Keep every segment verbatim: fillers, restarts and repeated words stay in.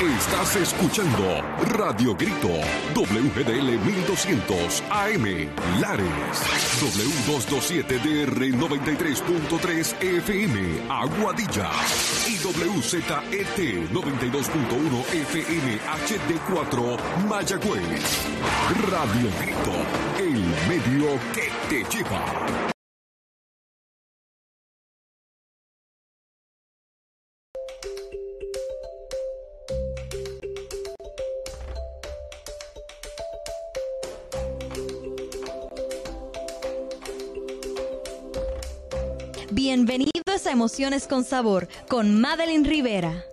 Estás escuchando Radio Grito, W G D L mil doscientos A M, Lares, W doscientos veintisiete D R noventa y tres punto tres F M, Aguadilla, y W Z E T noventa y dos punto uno F M H D cuatro, Mayagüez. Radio Grito, el medio que te lleva. Bienvenidos a Emociones con Sabor con Madeline Rivera.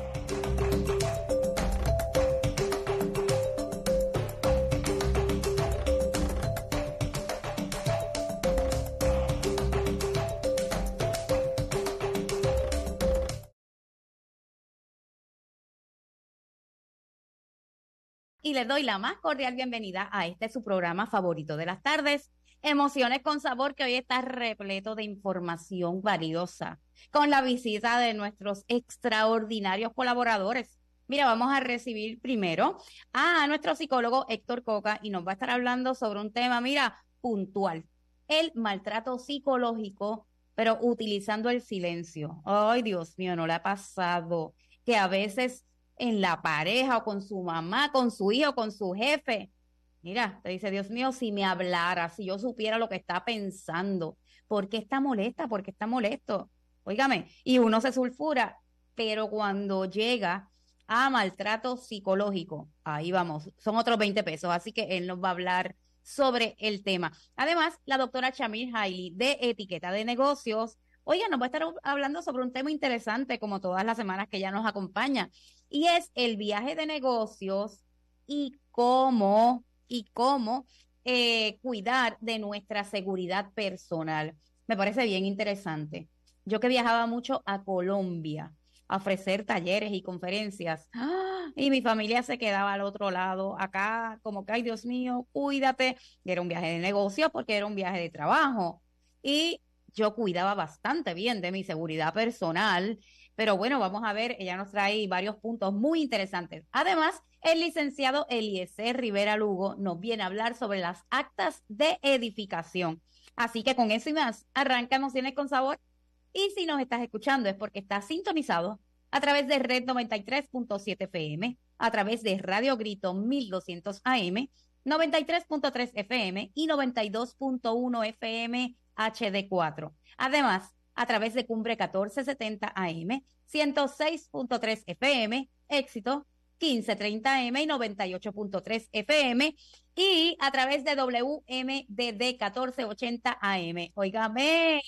Y les doy la más cordial bienvenida a este su programa favorito de las tardes, Emociones con Sabor, que hoy está repleto de información valiosa, con la visita de nuestros extraordinarios colaboradores. Mira, vamos a recibir primero a nuestro psicólogo Héctor Coca y nos va a estar hablando sobre un tema, mira, puntual, el maltrato psicológico, pero utilizando el silencio. Ay, Dios mío, no le ha pasado que a veces en la pareja o con su mamá, con su hijo, con su jefe, mira, te dice, Dios mío, si me hablara, si yo supiera lo que está pensando, ¿por qué está molesta? ¿Por qué está molesto? Óigame, y uno se sulfura, pero cuando llega a maltrato psicológico, ahí vamos, son otros veinte pesos, así que él nos va a hablar sobre el tema. Además, la doctora Chamil Hailey, de Etiqueta de Negocios, oiga, nos va a estar hablando sobre un tema interesante, como todas las semanas que ella nos acompaña, y es el viaje de negocios y cómo y cómo eh, cuidar de nuestra seguridad personal. Me parece bien interesante. Yo que viajaba mucho a Colombia a ofrecer talleres y conferencias, ¡ah! Y mi familia se quedaba al otro lado, acá como que, ay, Dios mío, cuídate. Y era un viaje de negocio porque era un viaje de trabajo. Y yo cuidaba bastante bien de mi seguridad personal, pero bueno, vamos a ver, ella nos trae varios puntos muy interesantes. Además, el licenciado Eliezer Rivera Lugo nos viene a hablar sobre las actas de edificación. Así que con eso y más, arranca Emociones con Sabor. Y si nos estás escuchando es porque estás sintonizado a través de Red noventa y tres punto siete F M, a través de Radio Grito mil doscientos A M, noventa y tres punto tres F M y noventa y dos punto uno F M H D cuatro. Además, a través de Cumbre catorce setenta A M, ciento seis punto tres F M, Éxito quince treinta M y noventa y ocho punto tres F M, y a través de W M D D catorce ochenta A M. Óigame,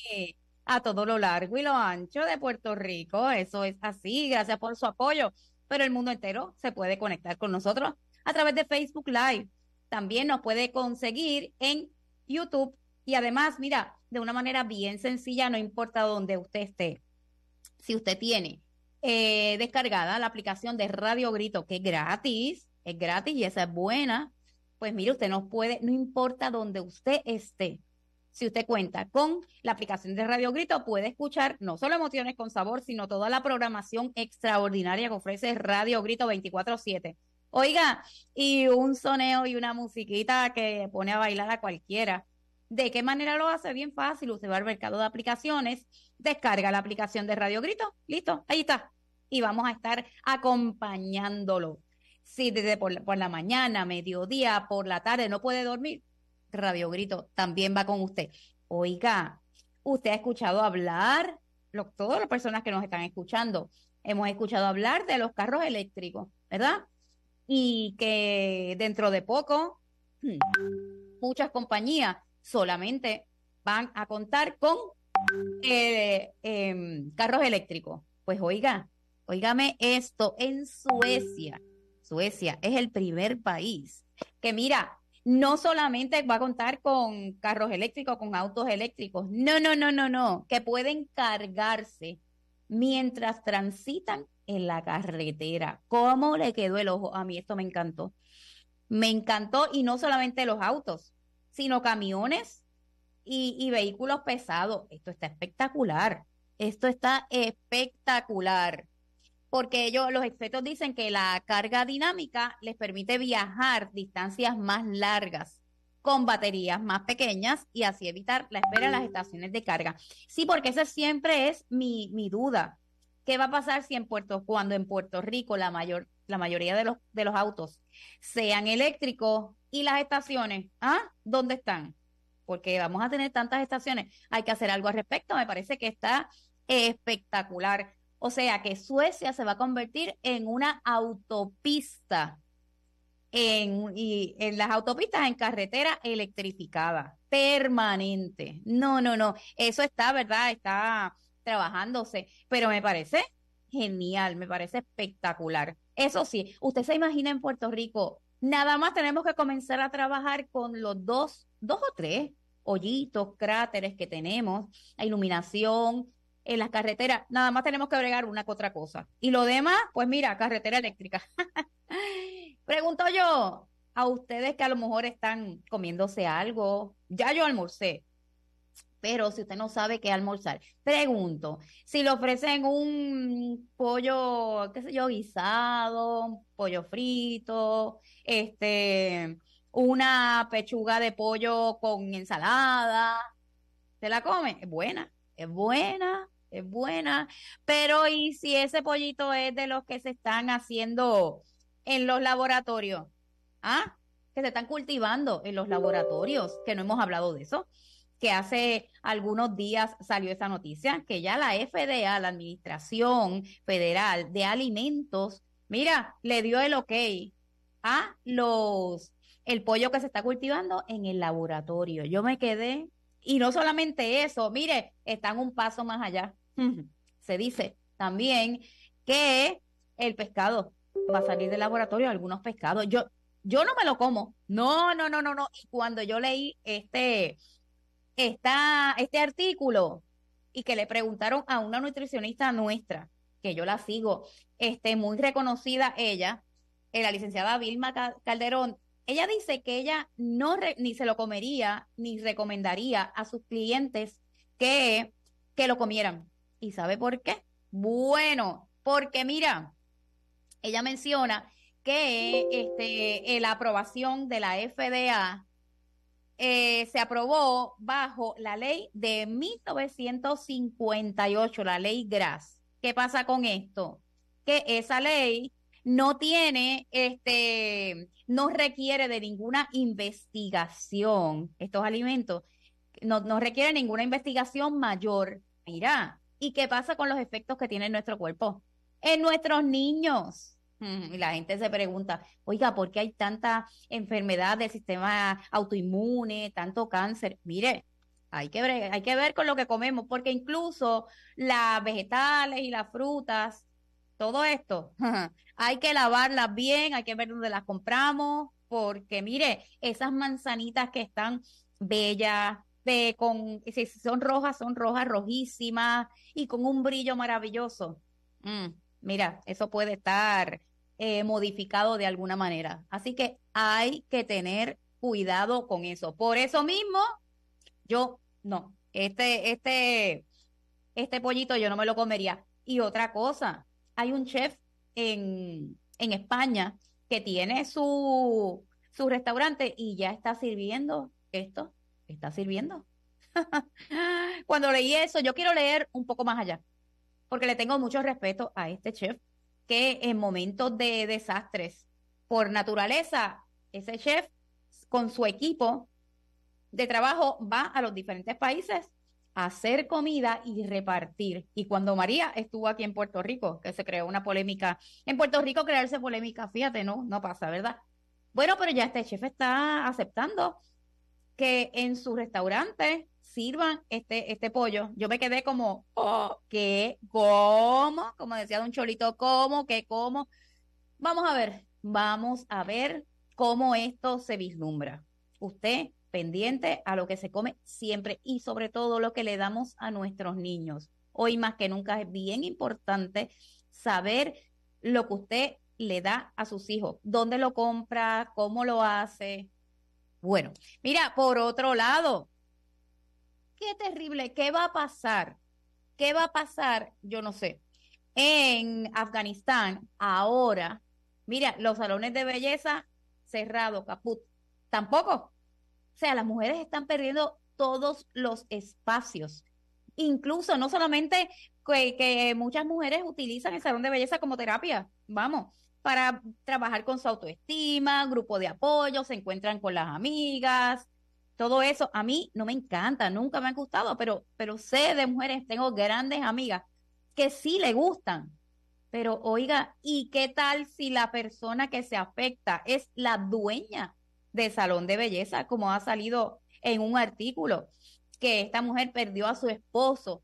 a todo lo largo y lo ancho de Puerto Rico, eso es así, gracias por su apoyo, pero el mundo entero se puede conectar con nosotros a través de Facebook Live. También nos puede conseguir en YouTube y además, mira, de una manera bien sencilla, no importa dónde usted esté. Si usted tiene eh, descargada la aplicación de Radio Grito, que es gratis, es gratis y esa es buena, pues mire, usted nos puede, no importa dónde usted esté. Si usted cuenta con la aplicación de Radio Grito, puede escuchar no solo Emociones con Sabor, sino toda la programación extraordinaria que ofrece Radio Grito veinticuatro siete. Oiga, y un soneo y una musiquita que pone a bailar a cualquiera. ¿De qué manera lo hace? Bien fácil. Usted va al mercado de aplicaciones, descarga la aplicación de Radio Grito, listo, ahí está. Y vamos a estar acompañándolo. Si desde por, por la mañana, mediodía, por la tarde no puede dormir, Radio Grito también va con usted. Oiga, usted ha escuchado hablar, lo, todas las personas que nos están escuchando, hemos escuchado hablar de los carros eléctricos, ¿verdad? Y que dentro de poco, muchas compañías solamente van a contar con eh, eh, carros eléctricos. Pues oiga, óigame esto, en Suecia, Suecia es el primer país que mira, no solamente va a contar con carros eléctricos, con autos eléctricos, no, no, no, no, no, que pueden cargarse mientras transitan en la carretera. ¿Cómo le quedó el ojo? A mí esto me encantó. Me encantó, y no solamente los autos, sino camiones y, y vehículos pesados. Esto está espectacular. Esto está espectacular. porque ellos, los expertos dicen que la carga dinámica les permite viajar distancias más largas con baterías más pequeñas y así evitar la espera en las estaciones de carga. Sí, porque esa siempre es mi, mi duda. ¿Qué va a pasar si en Puerto, cuando en Puerto Rico la mayor, la mayoría de los, de los autos sean eléctricos y las estaciones, ¿ah? ¿Dónde están? Porque vamos a tener tantas estaciones. Hay que hacer algo al respecto. Me parece que está espectacular. O sea que Suecia se va a convertir en una autopista, en, y en las autopistas en carretera electrificada, permanente. No, no, no. Eso está, ¿verdad? Está trabajándose, pero me parece genial, me parece espectacular. Eso sí, usted se imagina en Puerto Rico, nada más tenemos que comenzar a trabajar con los dos, dos o tres hoyitos, cráteres que tenemos, la iluminación en las carreteras, nada más tenemos que agregar una que otra cosa. Y lo demás, pues mira, carretera eléctrica. Pregunto yo a ustedes que a lo mejor están comiéndose algo, ya yo almorcé, pero si usted no sabe qué almorzar, pregunto, si le ofrecen un pollo, qué sé yo, guisado, pollo frito, este, una pechuga de pollo con ensalada, ¿se la come? Es buena, es buena, es buena, pero ¿y si ese pollito es de los que se están haciendo en los laboratorios? ¿Ah? Que se están cultivando en los laboratorios, que no hemos hablado de eso, que hace algunos días salió esa noticia, que ya la F D A, la Administración Federal de Alimentos, mira, le dio el ok a los, el pollo que se está cultivando en el laboratorio. Yo me quedé, y no solamente eso, mire, están un paso más allá. Se dice también que el pescado va a salir del laboratorio, algunos pescados. Yo, yo no me lo como. No, no, no, no, no. Y cuando yo leí este esta, este artículo y que le preguntaron a una nutricionista nuestra, que yo la sigo, este, muy reconocida ella, eh, la licenciada Vilma Calderón, ella dice que ella no re, ni se lo comería, ni recomendaría a sus clientes que, que lo comieran. ¿Y sabe por qué? Bueno, porque mira, ella menciona que este, eh, la aprobación de la F D A Eh, se aprobó bajo la ley de mil novecientos cincuenta y ocho, la ley Gras. ¿Qué pasa con esto? Que esa ley no tiene, este, no requiere de ninguna investigación, estos alimentos, no, no requiere ninguna investigación mayor. Mira, ¿y qué pasa con los efectos que tiene en nuestro cuerpo? En nuestros niños. Y la gente se pregunta, oiga, ¿por qué hay tanta enfermedad del sistema autoinmune, tanto cáncer? Mire, hay que ver, hay que ver con lo que comemos, porque incluso las vegetales y las frutas, todo esto, hay que lavarlas bien, hay que ver dónde las compramos, porque mire, esas manzanitas que están bellas, de, con, si son rojas, son rojas rojísimas y con un brillo maravilloso. Mm, mira, eso puede estar Eh, modificado de alguna manera. Así que hay que tener cuidado con eso. Por eso mismo, yo no, este, este, este pollito yo no me lo comería. Y otra cosa, hay un chef en, en España que tiene su, su restaurante y ya está sirviendo esto, está sirviendo. Cuando leí eso, yo quiero leer un poco más allá, porque le tengo mucho respeto a este chef que en momentos de desastres por naturaleza, ese chef con su equipo de trabajo va a los diferentes países a hacer comida y repartir. Y cuando María estuvo aquí en Puerto Rico, que se creó una polémica, en Puerto Rico crearse polémica, fíjate, no, no pasa, ¿verdad? Bueno, pero ya este chef está aceptando que en su restaurante sirvan este, este pollo. Yo me quedé como, oh, ¿qué? ¿Cómo? Como decía Don Cholito, ¿cómo? ¿Qué? ¿Cómo? Vamos a ver, vamos a ver cómo esto se vislumbra. Usted pendiente a lo que se come siempre y sobre todo lo que le damos a nuestros niños. Hoy más que nunca es bien importante saber lo que usted le da a sus hijos, dónde lo compra, cómo lo hace. Bueno, mira, por otro lado, qué terrible, ¿qué va a pasar? ¿Qué va a pasar? Yo no sé. en Afganistán, ahora, mira, los salones de belleza cerrados, caput, tampoco. O sea, las mujeres están perdiendo todos los espacios. Incluso, no solamente que, que muchas mujeres utilizan el salón de belleza como terapia, vamos, para trabajar con su autoestima, grupo de apoyo, se encuentran con las amigas, todo eso. A mí no me encanta, nunca me ha gustado, pero, pero sé de mujeres, tengo grandes amigas que sí le gustan. Pero oiga, ¿y qué tal si la persona que se afecta es la dueña del salón de belleza, como ha salido en un artículo, que esta mujer perdió a su esposo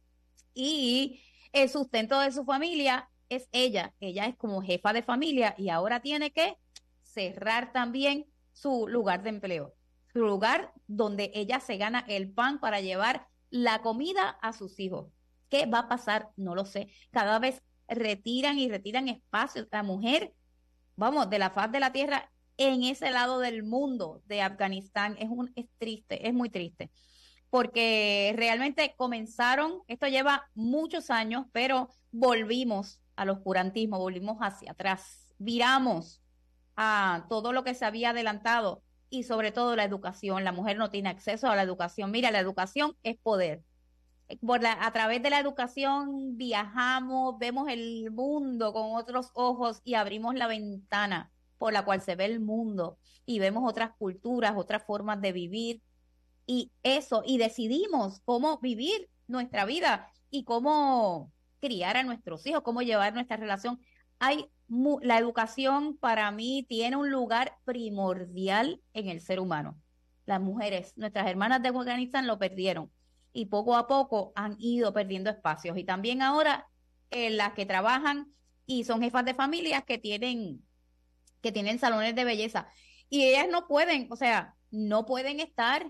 y el sustento de su familia es ella? Ella es como jefa de familia y ahora tiene que cerrar también su lugar de empleo, su lugar donde ella se gana el pan para llevar la comida a sus hijos. ¿Qué va a pasar? No lo sé. Cada vez retiran y retiran espacios. La mujer, vamos, de la faz de la tierra en ese lado del mundo de Afganistán es un es triste, es muy triste, porque realmente comenzaron, esto lleva muchos años, pero volvimos al oscurantismo, volvimos hacia atrás, viramos a todo lo que se había adelantado y sobre todo la educación. La mujer no tiene acceso a la educación. Mira, la educación es poder. Por la, a través de la educación viajamos, vemos el mundo con otros ojos y abrimos la ventana por la cual se ve el mundo y vemos otras culturas, otras formas de vivir y eso, y decidimos cómo vivir nuestra vida y cómo criar a nuestros hijos, cómo llevar nuestra relación. Hay mu- la educación para mí tiene un lugar primordial en el ser humano. Las mujeres, nuestras hermanas de Afganistán lo perdieron y poco a poco han ido perdiendo espacios. Y también ahora eh, las que trabajan y son jefas de familias que tienen, que tienen salones de belleza. Y ellas no pueden, o sea, no pueden estar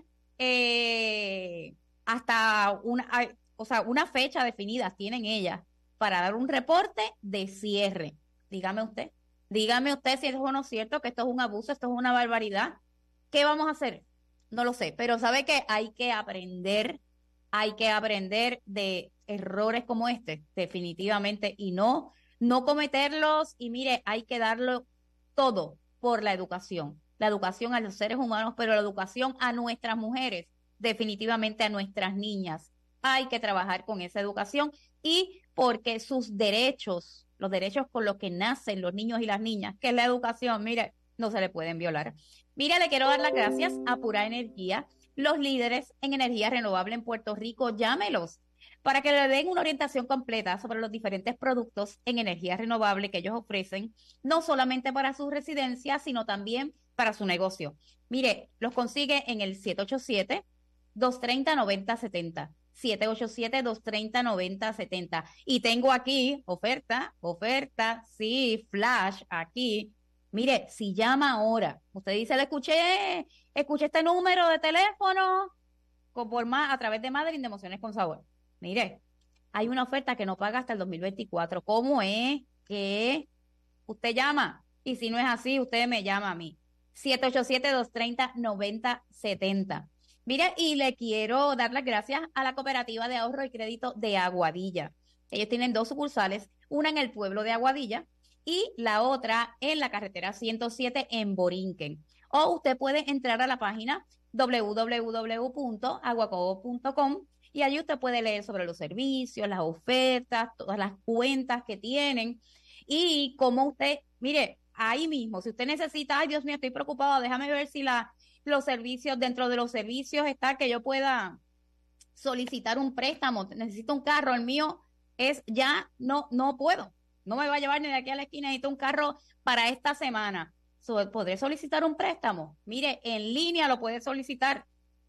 eh, hasta una, ay, o sea, una fecha definida tienen ellas para dar un reporte de cierre. Dígame usted, dígame usted si eso no es cierto, que esto es un abuso, esto es una barbaridad. ¿Qué vamos a hacer? No lo sé, pero sabe que hay que aprender, hay que aprender de errores como este, definitivamente, y no, no cometerlos. Y mire, hay que darlo todo por la educación, la educación a los seres humanos, pero la educación a nuestras mujeres, definitivamente a nuestras niñas. Hay que trabajar con esa educación y porque sus derechos, los derechos con los que nacen los niños y las niñas, que es la educación, mire, no se le pueden violar. Mira, le quiero dar las gracias a Pura Energía, los líderes en energía renovable en Puerto Rico. Llámelos para que le den una orientación completa sobre los diferentes productos en energía renovable que ellos ofrecen, no solamente para su residencia, sino también para su negocio. Mire, los consigue en el siete ocho siete, dos tres cero, nueve cero siete cero. siete ocho siete, dos tres cero, nueve cero siete cero. Y tengo aquí oferta, oferta, sí, flash, aquí. Mire, si llama ahora, usted dice, le escuché, escuché este número de teléfono con, por más, a través de Madeline de Emociones con Sabor. Mire, hay una oferta que no paga hasta el dos mil veinticuatro. ¿Cómo es que usted llama? Y si no es así, usted me llama a mí. siete ocho siete, dos tres cero, nueve cero siete cero. Mire, y le quiero dar las gracias a la Cooperativa de Ahorro y Crédito de Aguadilla. Ellos tienen dos sucursales, una en el pueblo de Aguadilla y la otra en la carretera ciento siete en Borinquen. O usted puede entrar a la página w w w punto aguacobo punto com y allí usted puede leer sobre los servicios, las ofertas, todas las cuentas que tienen y cómo usted, mire, ahí mismo, si usted necesita, ay Dios mío, estoy preocupado, déjame ver si la, los servicios, dentro de los servicios está que yo pueda solicitar un préstamo, necesito un carro, el mío es ya, no, no puedo, no me va a llevar ni de aquí a la esquina, necesito un carro para esta semana. So, ¿podré solicitar un préstamo? Mire, en línea lo puede solicitar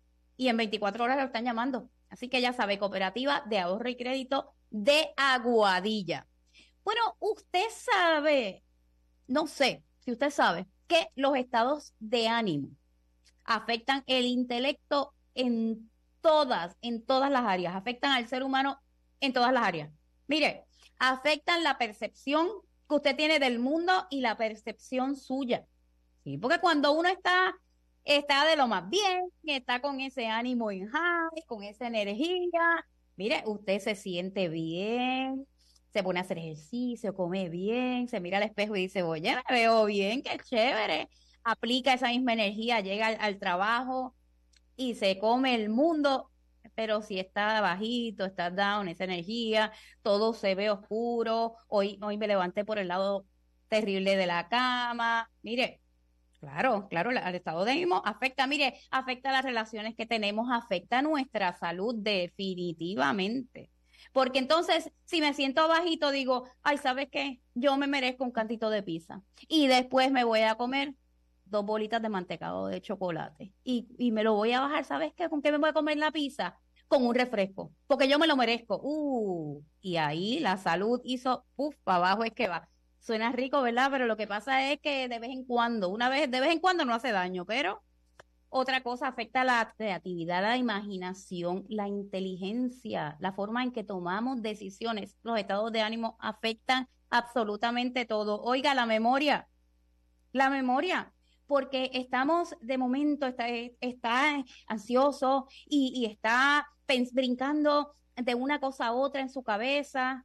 y en veinticuatro horas lo están llamando. Así que ya sabe, Cooperativa de Ahorro y Crédito de Aguadilla. Bueno, usted sabe, no sé si usted sabe, que los estados de ánimo afectan el intelecto en todas, en todas las áreas, afectan al ser humano en todas las áreas. Mire, afectan la percepción que usted tiene del mundo y la percepción suya. Sí, porque cuando uno está, está de lo más bien, está con ese ánimo en high, con esa energía, mire, usted se siente bien, se pone a hacer ejercicio, come bien, se mira al espejo y dice, oye, me veo bien, qué chévere. Aplica esa misma energía, llega al, al trabajo y se come el mundo, pero si está bajito, está down, esa energía, todo se ve oscuro, hoy, hoy me levanté por el lado terrible de la cama, mire, claro, claro, la- el estado de ánimo afecta, mire, afecta las relaciones que tenemos, afecta nuestra salud definitivamente. Porque entonces, si me siento bajito, digo, ay, ¿sabes qué? Yo me merezco un cantito de pizza. Y después me voy a comer dos bolitas de mantecado de chocolate. Y, y me lo voy a bajar, ¿sabes qué? ¿Con qué me voy a comer la pizza? Con un refresco, porque yo me lo merezco. Uh, y ahí la salud hizo, puff, para abajo es que va. Suena rico, ¿verdad? Pero lo que pasa es que de vez en cuando, una vez, de vez en cuando no hace daño, pero otra cosa afecta la creatividad, la imaginación, la inteligencia, la forma en que tomamos decisiones. Los estados de ánimo afectan absolutamente todo. Oiga, la memoria, la memoria, porque estamos de momento, está, está ansioso y, y está pens- brincando de una cosa a otra en su cabeza.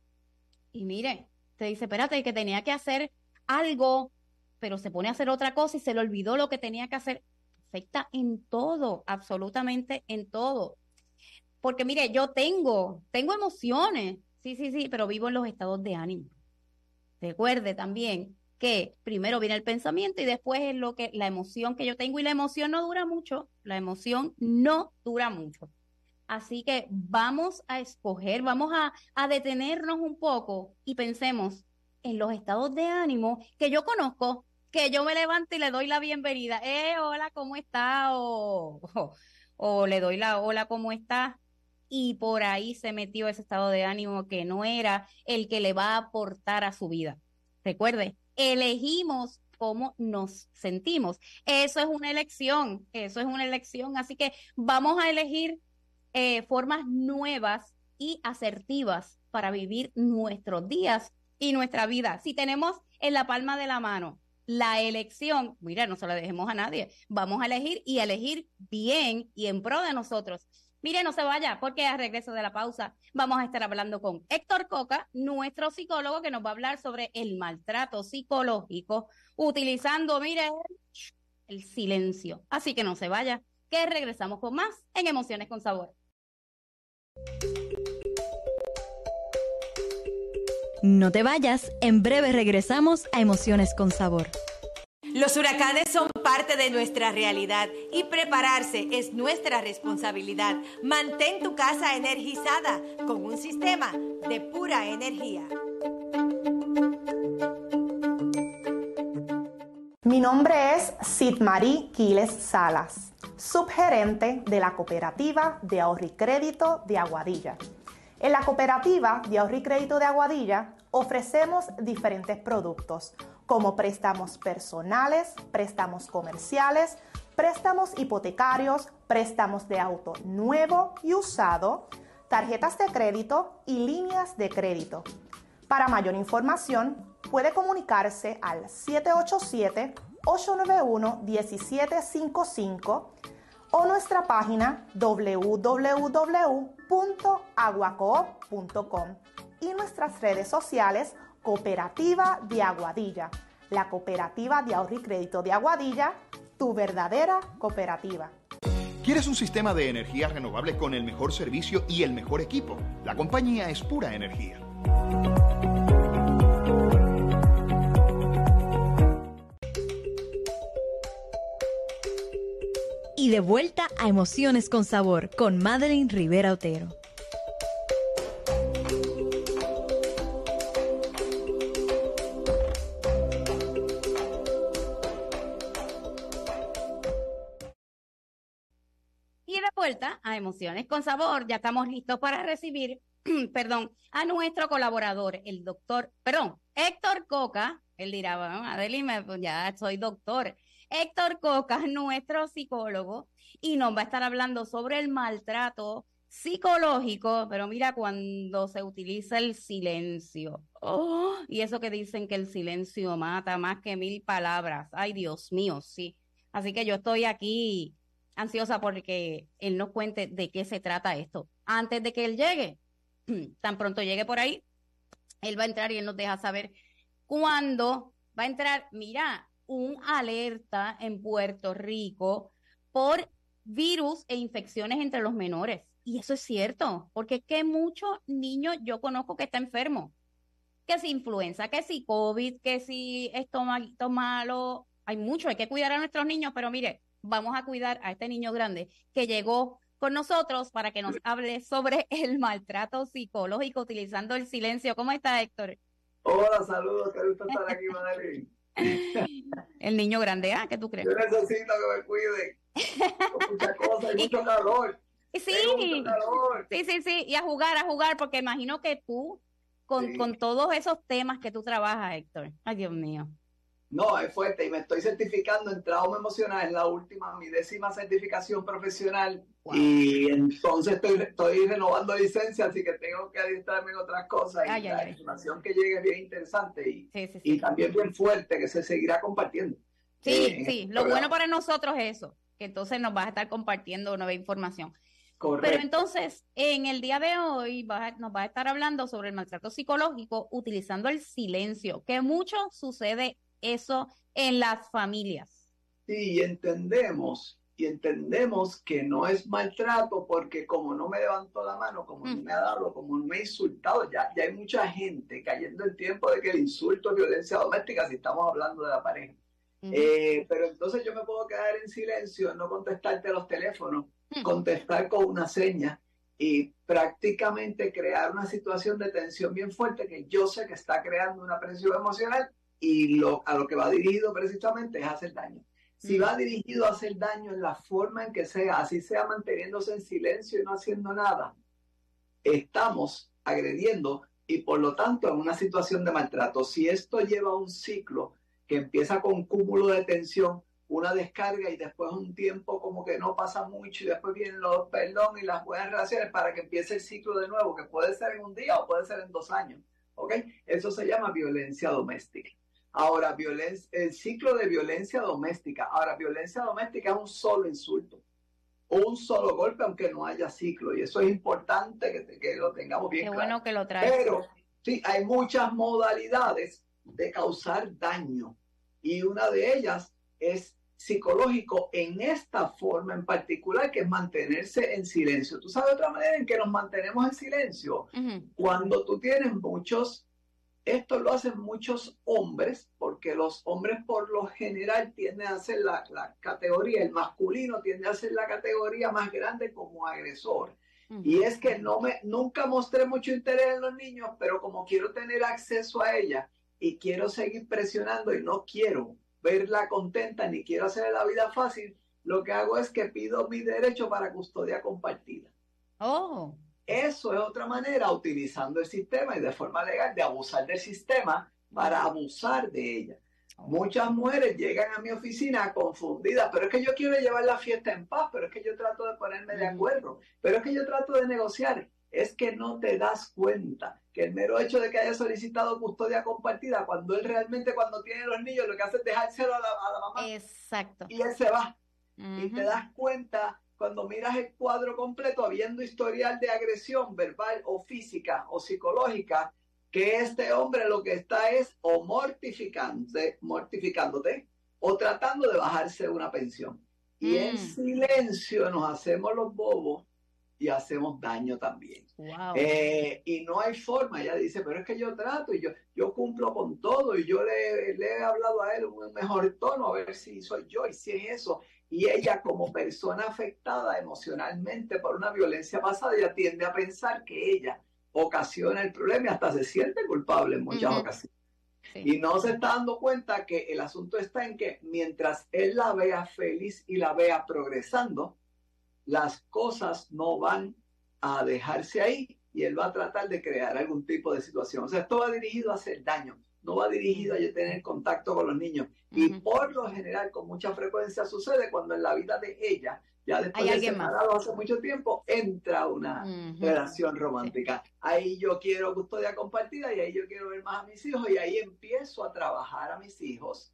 Y mire, te dice, espérate, que tenía que hacer algo, pero se pone a hacer otra cosa y se le olvidó lo que tenía que hacer. Afecta en todo, absolutamente en todo. Porque mire, yo tengo, tengo emociones, sí, sí, sí, pero vivo en los estados de ánimo. Recuerde también que primero viene el pensamiento y después es lo que, la emoción que yo tengo, y la emoción no dura mucho, la emoción no dura mucho. Así que vamos a escoger, vamos a, a detenernos un poco y pensemos en los estados de ánimo que yo conozco, que yo me levanto y le doy la bienvenida. Eh, hola, ¿cómo está? O, o, o le doy la hola, ¿cómo está? Y por ahí se metió ese estado de ánimo que no era el que le va a aportar a su vida. Recuerde, elegimos cómo nos sentimos. Eso es una elección, eso es una elección. Así que vamos a elegir eh, formas nuevas y asertivas para vivir nuestros días y nuestra vida. Si tenemos en la palma de la mano la elección, mira, no se la dejemos a nadie, vamos a elegir y a elegir bien y en pro de nosotros. Mire, no se vaya, porque al regreso de la pausa vamos a estar hablando con Héctor Coca, nuestro psicólogo, que nos va a hablar sobre el maltrato psicológico, utilizando, mire, el silencio. Así que no se vaya, que regresamos con más en Emociones con Sabor. No te vayas, en breve regresamos a Emociones con Sabor. Los huracanes son parte de nuestra realidad y prepararse es nuestra responsabilidad. Mantén tu casa energizada con un sistema de pura energía. Mi nombre es Sidmarí Quiles Salas, subgerente de la Cooperativa de Ahorro y Crédito de Aguadilla. En la Cooperativa de Ahorro y Crédito de Aguadilla ofrecemos diferentes productos como préstamos personales, préstamos comerciales, préstamos hipotecarios, préstamos de auto nuevo y usado, tarjetas de crédito y líneas de crédito. Para mayor información, puede comunicarse al siete ocho siete, ocho nueve uno, uno siete cinco cinco o nuestra página w w w punto aguacoop punto com y nuestras redes sociales Cooperativa de Aguadilla, la Cooperativa de Ahorro y Crédito de Aguadilla, tu verdadera cooperativa. ¿Quieres un sistema de energía renovable con el mejor servicio y el mejor equipo? La compañía es Pura Energía. Y de vuelta a Emociones con Sabor con Madeline Rivera Otero. Y de vuelta a Emociones con Sabor, ya estamos listos para recibir, perdón, a nuestro colaborador, el doctor, perdón, Héctor Coca. Él dirá, bueno, Madeline, pues ya soy doctor. Héctor Coca, nuestro psicólogo, y nos va a estar hablando sobre el maltrato psicológico, pero mira, cuando se utiliza el silencio. Oh, y eso que dicen que el silencio mata más que mil palabras. Ay, Dios mío, sí. Así que yo estoy aquí ansiosa porque él nos cuente de qué se trata esto. Antes de que él llegue, tan pronto llegue por ahí, él va a entrar y él nos deja saber cuándo va a entrar, mira, un alerta en Puerto Rico por virus e infecciones entre los menores. Y eso es cierto, porque es que muchos niños yo conozco que están enfermos, que si influenza, que si COVID, que si estómago malo, hay mucho, hay que cuidar a nuestros niños, pero mire, vamos a cuidar a este niño grande que llegó con nosotros para que nos hable sobre el maltrato psicológico utilizando el silencio. ¿Cómo está, Héctor? Hola, saludos, qué gusto estar aquí, Madeline. El niño grande, ¿ah? ¿Qué tú crees? Yo necesito que me cuiden. Con muchas cosas, hay mucho calor. Sí, mucho calor. sí, sí, sí, y a jugar, a jugar, porque imagino que tú, con, Sí. con todos esos temas que tú trabajas, Héctor. Ay, Dios mío. No, es fuerte y me estoy certificando en trauma emocional, es la última, mi décima certificación profesional. Wow. Y entonces estoy, estoy renovando licencia, así que tengo que adentrarme en otras cosas. Ay, y ay, la ay. información que llegue es bien interesante y, Sí, sí, y sí. también bien fuerte, que se seguirá compartiendo. Sí, Eh, en sí, este lo bueno programa. para nosotros es eso, que entonces nos vas a estar compartiendo nueva información. Correcto. Pero entonces, en el día de hoy vas a- nos va a estar hablando sobre el maltrato psicológico utilizando el silencio, que mucho sucede eso en las familias. Sí, y entendemos, y entendemos que no es maltrato porque como no me levantó la mano, como no Mm. me ha dado, como no me ha insultado, ya, ya hay mucha gente cayendo en tiempo de que el insulto es violencia doméstica si estamos hablando de la pareja. Ujú. Eh, pero entonces yo me puedo quedar en silencio, no contestarte a los teléfonos, Mm. contestar con una seña y prácticamente crear una situación de tensión bien fuerte que yo sé que está creando una presión emocional y lo, a lo que va dirigido precisamente es hacer daño. Si Mm. va dirigido a hacer daño en la forma en que sea, así sea manteniéndose en silencio y no haciendo nada, estamos agrediendo y por lo tanto en una situación de maltrato. Si esto lleva un ciclo que empieza con un cúmulo de tensión, una descarga y después un tiempo como que no pasa mucho y después vienen los perdón y las buenas relaciones para que empiece el ciclo de nuevo, que puede ser en un día o puede ser en dos años. ¿Ok? Eso se llama violencia doméstica. Ahora, violencia, el ciclo de violencia doméstica. Ahora, violencia doméstica es un solo insulto, un solo golpe, aunque no haya ciclo. Y eso es importante que, te, que lo tengamos bien Qué claro. bueno que lo traes. Pero sí, hay muchas modalidades de causar daño. Y una de ellas es psicológico en esta forma en particular, que es mantenerse en silencio. ¿Tú sabes otra manera en que nos mantenemos en silencio? Ujú. Cuando tú tienes muchos, esto lo hacen muchos hombres, porque los hombres por lo general tienden a hacer la, la categoría, el masculino tiende a hacer la categoría más grande como agresor. Ujú. Y es que no me, nunca mostré mucho interés en los niños, pero como quiero tener acceso a ella y quiero seguir presionando y no quiero verla contenta ni quiero hacerle la vida fácil, lo que hago es que pido mi derecho para custodia compartida. Oh, Eso es otra manera, utilizando el sistema y de forma legal, de abusar del sistema para abusar de ella. Muchas mujeres llegan a mi oficina confundidas, pero es que yo quiero llevar la fiesta en paz, pero es que yo trato de ponerme de acuerdo, pero es que yo trato de negociar. Es que no te das cuenta que el mero hecho de que haya solicitado custodia compartida, cuando él realmente cuando tiene los niños lo que hace es dejárselo a la, a la mamá exacto. y él se va. Ujú. Y te das cuenta cuando miras el cuadro completo, habiendo historial de agresión verbal o física o psicológica, que este hombre lo que está es o mortificándote, mortificándote o tratando de bajarse una pensión. Y Mm. en silencio nos hacemos los bobos y hacemos daño también. Wow. Eh, y no hay forma, ella dice, pero es que yo trato y yo, yo cumplo con todo y yo le, le he hablado a él en un mejor tono a ver si soy yo y si es eso. Y ella como persona afectada emocionalmente por una violencia pasada, ella tiende a pensar que ella ocasiona el problema y hasta se siente culpable en muchas Ujú. ocasiones. Sí. Y no se está dando cuenta que el asunto está en que mientras él la vea feliz y la vea progresando, las cosas no van a dejarse ahí y él va a tratar de crear algún tipo de situación. O sea, esto va dirigido a hacer daño, no va dirigido a yo tener contacto con los niños. Y Ujú. por lo general, con mucha frecuencia sucede cuando en la vida de ella, ya después Hay de alguien más. separado hace mucho tiempo, entra una Ujú. relación romántica. Ahí yo quiero custodia compartida y ahí yo quiero ver más a mis hijos y ahí empiezo a trabajar a mis hijos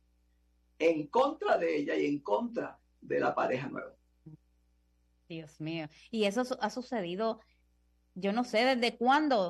en contra de ella y en contra de la pareja nueva. Dios mío. Y eso su- ha sucedido, yo no sé desde cuándo,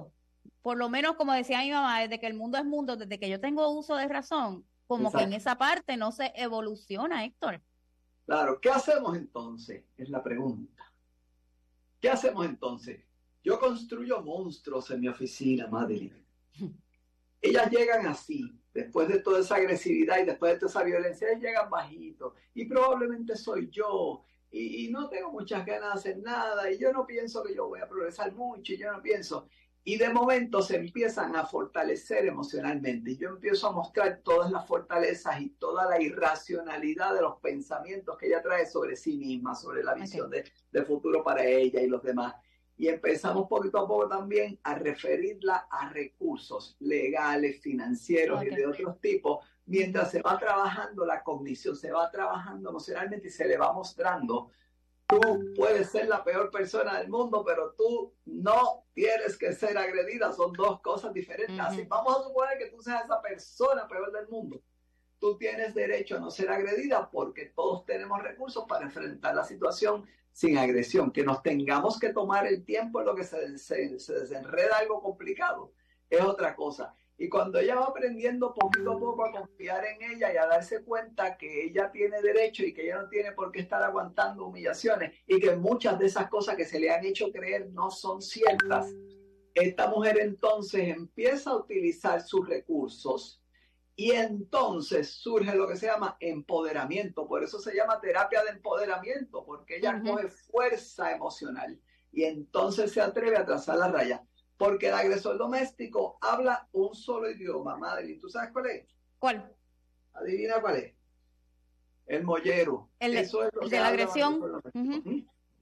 por lo menos como decía mi mamá, desde que el mundo es mundo, desde que yo tengo uso de razón, como Exacto. que en esa parte no se evoluciona, Héctor. Claro, ¿qué hacemos entonces? Es la pregunta. ¿Qué hacemos entonces? Yo construyo monstruos en mi oficina, Madeline. Ellas llegan así, después de toda esa agresividad y después de toda esa violencia, ellas llegan bajitos. Y probablemente soy yo. Y, y no tengo muchas ganas de hacer nada. Y yo no pienso que yo voy a progresar mucho. Y yo no pienso. Y de momento se empiezan a fortalecer emocionalmente. Y yo empiezo a mostrar todas las fortalezas y toda la irracionalidad de los pensamientos que ella trae sobre sí misma, sobre la visión okay. de, de futuro para ella y los demás. Y empezamos poquito a poco también a referirla a recursos legales, financieros okay. y de otros tipos, mientras se va trabajando la cognición, se va trabajando emocionalmente y se le va mostrando, tú puedes ser la peor persona del mundo, pero tú no tienes que ser agredida, son dos cosas diferentes. Uh-huh. Así vamos a suponer que tú seas esa persona peor del mundo. Tú tienes derecho a no ser agredida porque todos tenemos recursos para enfrentar la situación sin agresión. Que nos tengamos que tomar el tiempo en lo que se, se, se desenreda algo complicado es otra cosa. Y cuando ella va aprendiendo poquito a poco a confiar en ella y a darse cuenta que ella tiene derecho y que ella no tiene por qué estar aguantando humillaciones y que muchas de esas cosas que se le han hecho creer no son ciertas, esta mujer entonces empieza a utilizar sus recursos. Y entonces surge lo que se llama empoderamiento. Por eso se llama terapia de empoderamiento, porque ella uh-huh. coge fuerza emocional y entonces se atreve a trazar la raya. Porque el agresor doméstico habla un solo idioma, Madeline. ¿Tú sabes cuál es? ¿Cuál? Adivina cuál es. El mollero. El, eso es lo el que de la agresión. Uh-huh.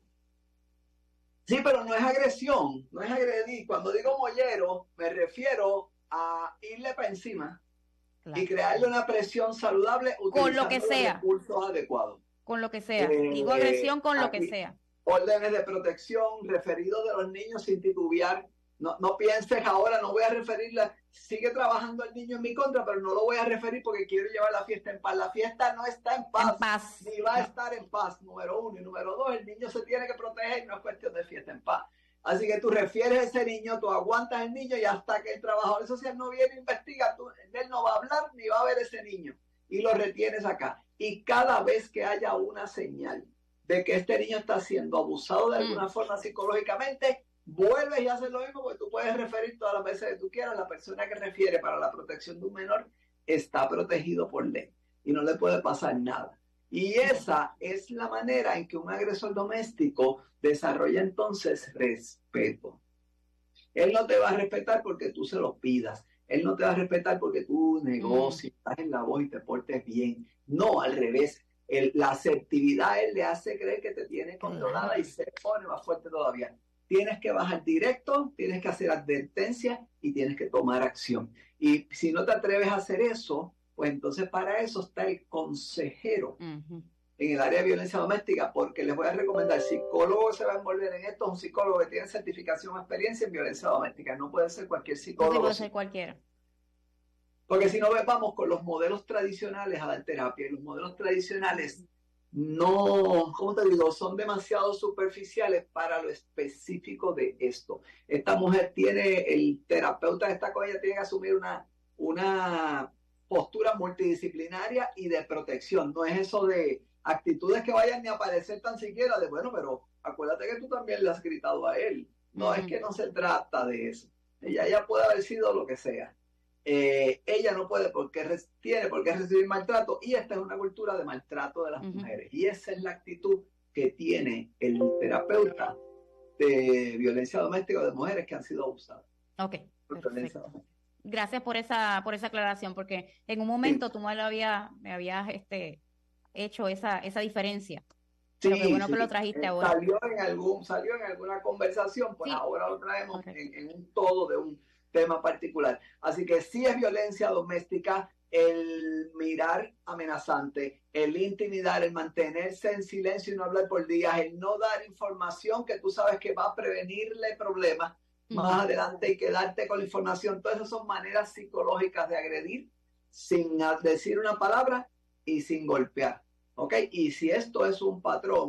Sí, pero no es agresión, no es agredir. Cuando digo mollero, me refiero a irle para encima. Claro. Y crearle una presión saludable utilizando con lo que sea. Los recursos adecuados. Con lo que sea. Eh, Digo agresión con lo que sea. Órdenes de protección, referidos de los niños sin titubear. No, no pienses ahora, no voy a referirle, sigue trabajando el niño en mi contra, pero no lo voy a referir porque quiero llevar la fiesta en paz. La fiesta no está en paz, en paz. ni va a estar en paz, número uno. Y número dos, el niño se tiene que proteger, no es cuestión de fiesta en paz. Así que tú refieres a ese niño, tú aguantas el niño y hasta que el trabajador social no viene a investigar, tú, él no va a hablar ni va a ver ese niño. Y lo retienes acá. Y cada vez que haya una señal de que este niño está siendo abusado de alguna mm. forma psicológicamente, vuelves y haces lo mismo, porque tú puedes referir todas las veces que tú quieras. La persona que refiere para la protección de un menor está protegido por ley y no le puede pasar nada. Y esa es la manera en que un agresor doméstico desarrolla entonces respeto. Él no te va a respetar porque tú se lo pidas. Él no te va a respetar porque tú negocies, mm. estás en la voz y te portes bien. No, al revés. El, la asertividad él le hace creer que te tiene controlada y se pone más fuerte todavía. Tienes que bajar directo, tienes que hacer advertencia y tienes que tomar acción. Y si no te atreves a hacer eso, pues entonces para eso está el consejero uh-huh. en el área de violencia doméstica, porque les voy a recomendar, psicólogo que se va a envolver en esto, es un psicólogo que tiene certificación o experiencia en violencia doméstica, no puede ser cualquier psicólogo. No puede ser cualquiera. Porque si no vamos con los modelos tradicionales a dar terapia, y los modelos tradicionales no, ¿cómo te digo? Son demasiado superficiales para lo específico de esto. Esta mujer tiene, el terapeuta que está con ella tiene que asumir una, una postura multidisciplinaria y de protección. No es eso de actitudes que vayan ni a aparecer tan siquiera de, bueno, pero acuérdate que tú también le has gritado a él. No, mm. es que no se trata de eso. Ella, ella puede haber sido lo que sea. Eh, ella no puede porque tiene por qué recibir maltrato, y esta es una cultura de maltrato de las uh-huh. mujeres, y esa es la actitud que tiene el terapeuta de violencia doméstica de mujeres que han sido abusadas. Ok, perfecto. Gracias por esa por esa aclaración, porque en un momento sí. tú me lo habías me habías este hecho esa esa diferencia. Sí, pero qué bueno sí. que lo trajiste eh, ahora. Salió en algún salió en alguna conversación, pues sí. ahora lo traemos okay. en, en un todo de un tema particular. Así que sí es violencia doméstica el mirar amenazante, el intimidar, el mantenerse en silencio y no hablar por días, el no dar información que tú sabes que va a prevenirle problemas uh-huh. más adelante y quedarte con la información. Todas esas son maneras psicológicas de agredir sin decir una palabra y sin golpear. ¿Ok? Y si esto es un patrón,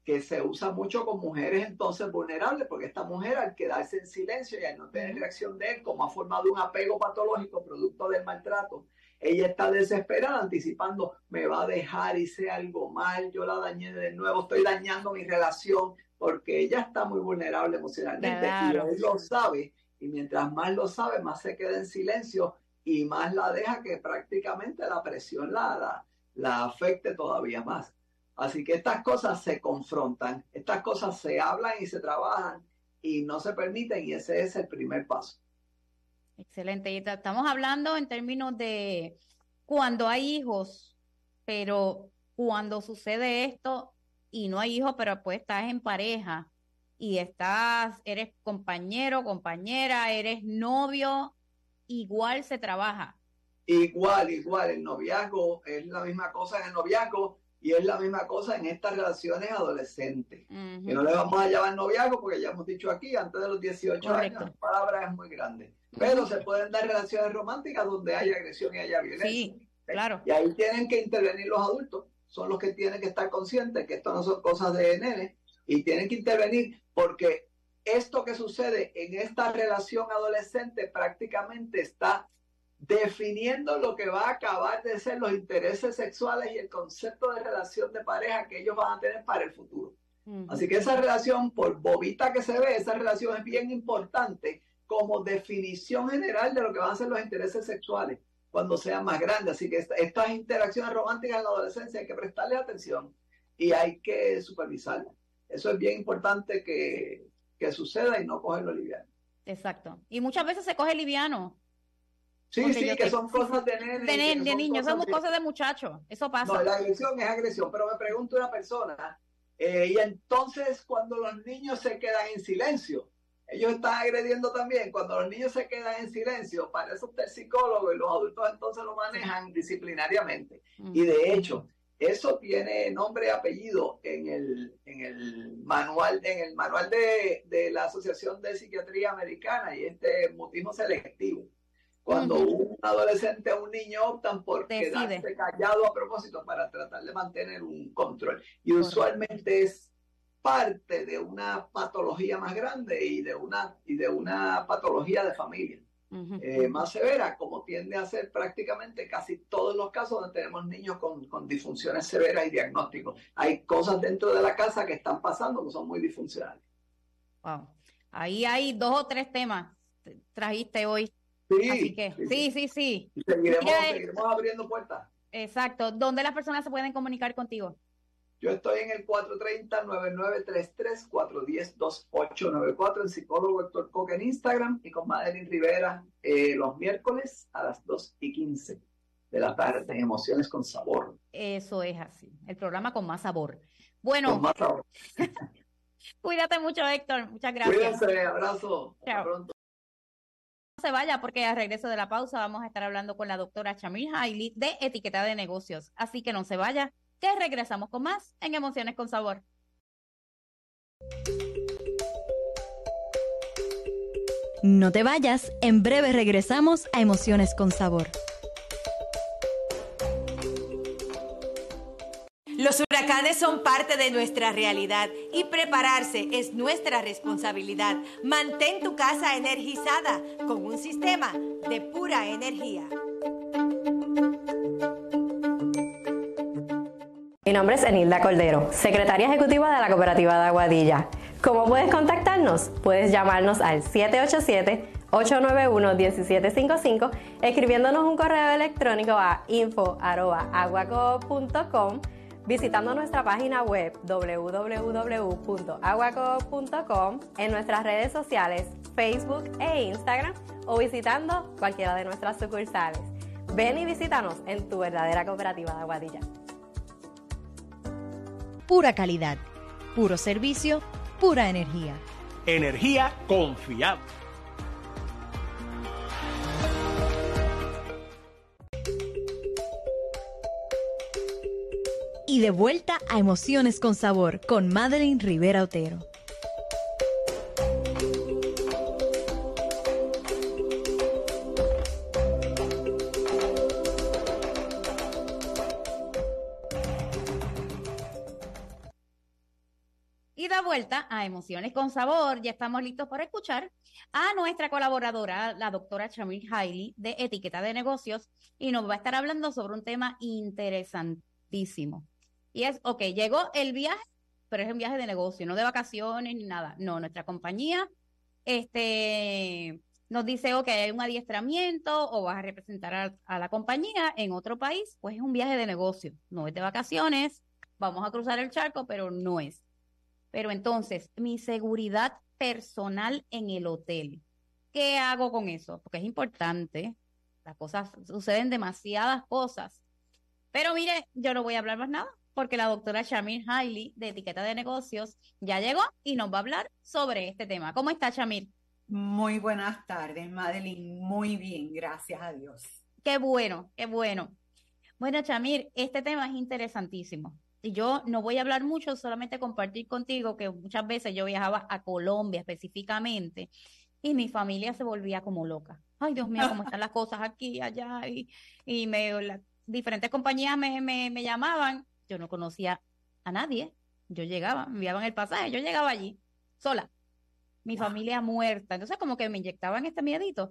que se usa mucho con mujeres entonces vulnerables, porque esta mujer al quedarse en silencio y al no tener reacción de él, como ha formado un apego patológico producto del maltrato, ella está desesperada, anticipando, me va a dejar, hice algo mal, yo la dañé de nuevo, estoy dañando mi relación, porque ella está muy vulnerable emocionalmente. Claro. Y él lo sabe, y mientras más lo sabe, más se queda en silencio y más la deja que prácticamente la presión la, la, la afecte todavía más. Así que estas cosas se confrontan, estas cosas se hablan y se trabajan y no se permiten, y ese es el primer paso. Excelente. Y estamos hablando en términos de cuando hay hijos, pero cuando sucede esto y no hay hijos, pero pues estás en pareja y estás, eres compañero, compañera, eres novio, igual se trabaja. Igual, igual. El noviazgo es la misma cosa en el noviazgo y es la misma cosa en estas relaciones adolescentes. Uh-huh. Que no le vamos a llamar noviazgo porque ya hemos dicho aquí, antes de los dieciocho Correcto. Años, la palabra es muy grande. Pero se pueden dar relaciones románticas donde haya agresión y haya violencia. Sí, claro. Y ahí tienen que intervenir los adultos. Son los que tienen que estar conscientes que esto no son cosas de nene. Y tienen que intervenir porque esto que sucede en esta relación adolescente prácticamente está definiendo lo que va a acabar de ser los intereses sexuales y el concepto de relación de pareja que ellos van a tener para el futuro. Uh-huh. Así que esa relación, por bobita que se ve, esa relación es bien importante como definición general de lo que van a ser los intereses sexuales cuando sean más grandes. Así que esta, estas interacciones románticas en la adolescencia hay que prestarle atención y hay que supervisarlas. Eso es bien importante que, que suceda y no cogerlo liviano. Exacto. Y muchas veces se coge liviano. Sí, sí, que te, son cosas de nene. De, nene, de niños, son cosas de muchachos. Eso pasa. No, la agresión es agresión, pero me pregunta una persona, eh, y entonces cuando los niños se quedan en silencio, ellos están agrediendo también. Cuando los niños se quedan en silencio, para eso está el psicólogo y los adultos entonces lo manejan disciplinariamente. Uh-huh. Y de hecho, eso tiene nombre y apellido en el, en el manual, en el manual de, de la Asociación de Psiquiatría Americana, y este mutismo selectivo. Cuando uh-huh. un adolescente o un niño optan por Decide. quedarse callado a propósito para tratar de mantener un control. Y Correcto. Usualmente es parte de una patología más grande y de una, y de una patología de familia uh-huh. eh, más severa, como tiende a ser prácticamente casi todos los casos donde tenemos niños con, con disfunciones severas y diagnósticos. Hay cosas dentro de la casa que están pasando que son muy disfuncionales. Wow. Ahí hay dos o tres temas que trajiste hoy. Sí, Así que, sí, sí, sí. sí. Y seguiremos, Mira, seguiremos abriendo puertas. Exacto. ¿Dónde las personas se pueden comunicar contigo? Yo estoy en el cuatro tres cero, nueve nueve tres tres, cuatro uno cero, dos ocho nueve cuatro, en psicólogo Héctor Coca en Instagram, y con Madeline Rivera eh, los miércoles a las dos y quince de la tarde en Emociones con Sabor. Eso es así, el programa con más sabor. Bueno, con más sabor. Cuídate mucho, Héctor, muchas gracias. Cuídense, abrazo. Chao. Hasta pronto. No se vaya porque al regreso de la pausa vamos a estar hablando con la doctora Chamil Hailey de Etiqueta de Negocios, así que no se vaya, que regresamos con más en Emociones con Sabor. No te vayas, en breve regresamos a Emociones con Sabor. Los huracanes son parte de nuestra realidad y prepararse es nuestra responsabilidad. Mantén tu casa energizada con un sistema de pura energía. Mi nombre es Enilda Cordero, secretaria ejecutiva de la Cooperativa de Aguadilla. ¿Cómo puedes contactarnos? Puedes llamarnos al siete ocho siete, ocho nueve uno, uno siete cinco cinco, escribiéndonos un correo electrónico a info arroba aguacoop punto com, visitando nuestra página web doble u doble u doble u punto aguacoop punto com, en nuestras redes sociales Facebook e Instagram, o visitando cualquiera de nuestras sucursales. Ven y visítanos en tu verdadera cooperativa de Aguadilla. Pura calidad, puro servicio, pura energía. Energía confiable. Y de vuelta a Emociones con Sabor con Madeline Rivera Otero. Y da vuelta a Emociones con Sabor. Ya estamos listos para escuchar a nuestra colaboradora, la doctora Chamir Hailey, de Etiqueta de Negocios, y nos va a estar hablando sobre un tema interesantísimo. Y es, ok, llegó el viaje, pero es un viaje de negocio, no de vacaciones ni nada. No, nuestra compañía este, nos dice, ok, hay un adiestramiento o vas a representar a, a la compañía en otro país, pues es un viaje de negocio, no es de vacaciones, vamos a cruzar el charco, pero no es. Pero entonces, mi seguridad personal en el hotel, ¿qué hago con eso? Porque es importante, las cosas, suceden demasiadas cosas. Pero mire, yo no voy a hablar más nada, porque la doctora Chamir Hailey, de Etiqueta de Negocios, ya llegó y nos va a hablar sobre este tema. ¿Cómo está, Chamir? Muy buenas tardes, Madeline. Muy bien, gracias a Dios. Qué bueno, qué bueno. Bueno, Chamir, este tema es interesantísimo. Y yo no voy a hablar mucho, solamente compartir contigo que muchas veces yo viajaba a Colombia específicamente y mi familia se volvía como loca. Ay, Dios mío, cómo están las cosas aquí, allá. Y, y me, las diferentes compañías me, me, me llamaban. Yo no conocía a nadie. Yo llegaba, me enviaban el pasaje, yo llegaba allí, sola. Mi wow. familia muerta. Entonces como que me inyectaban este miedito.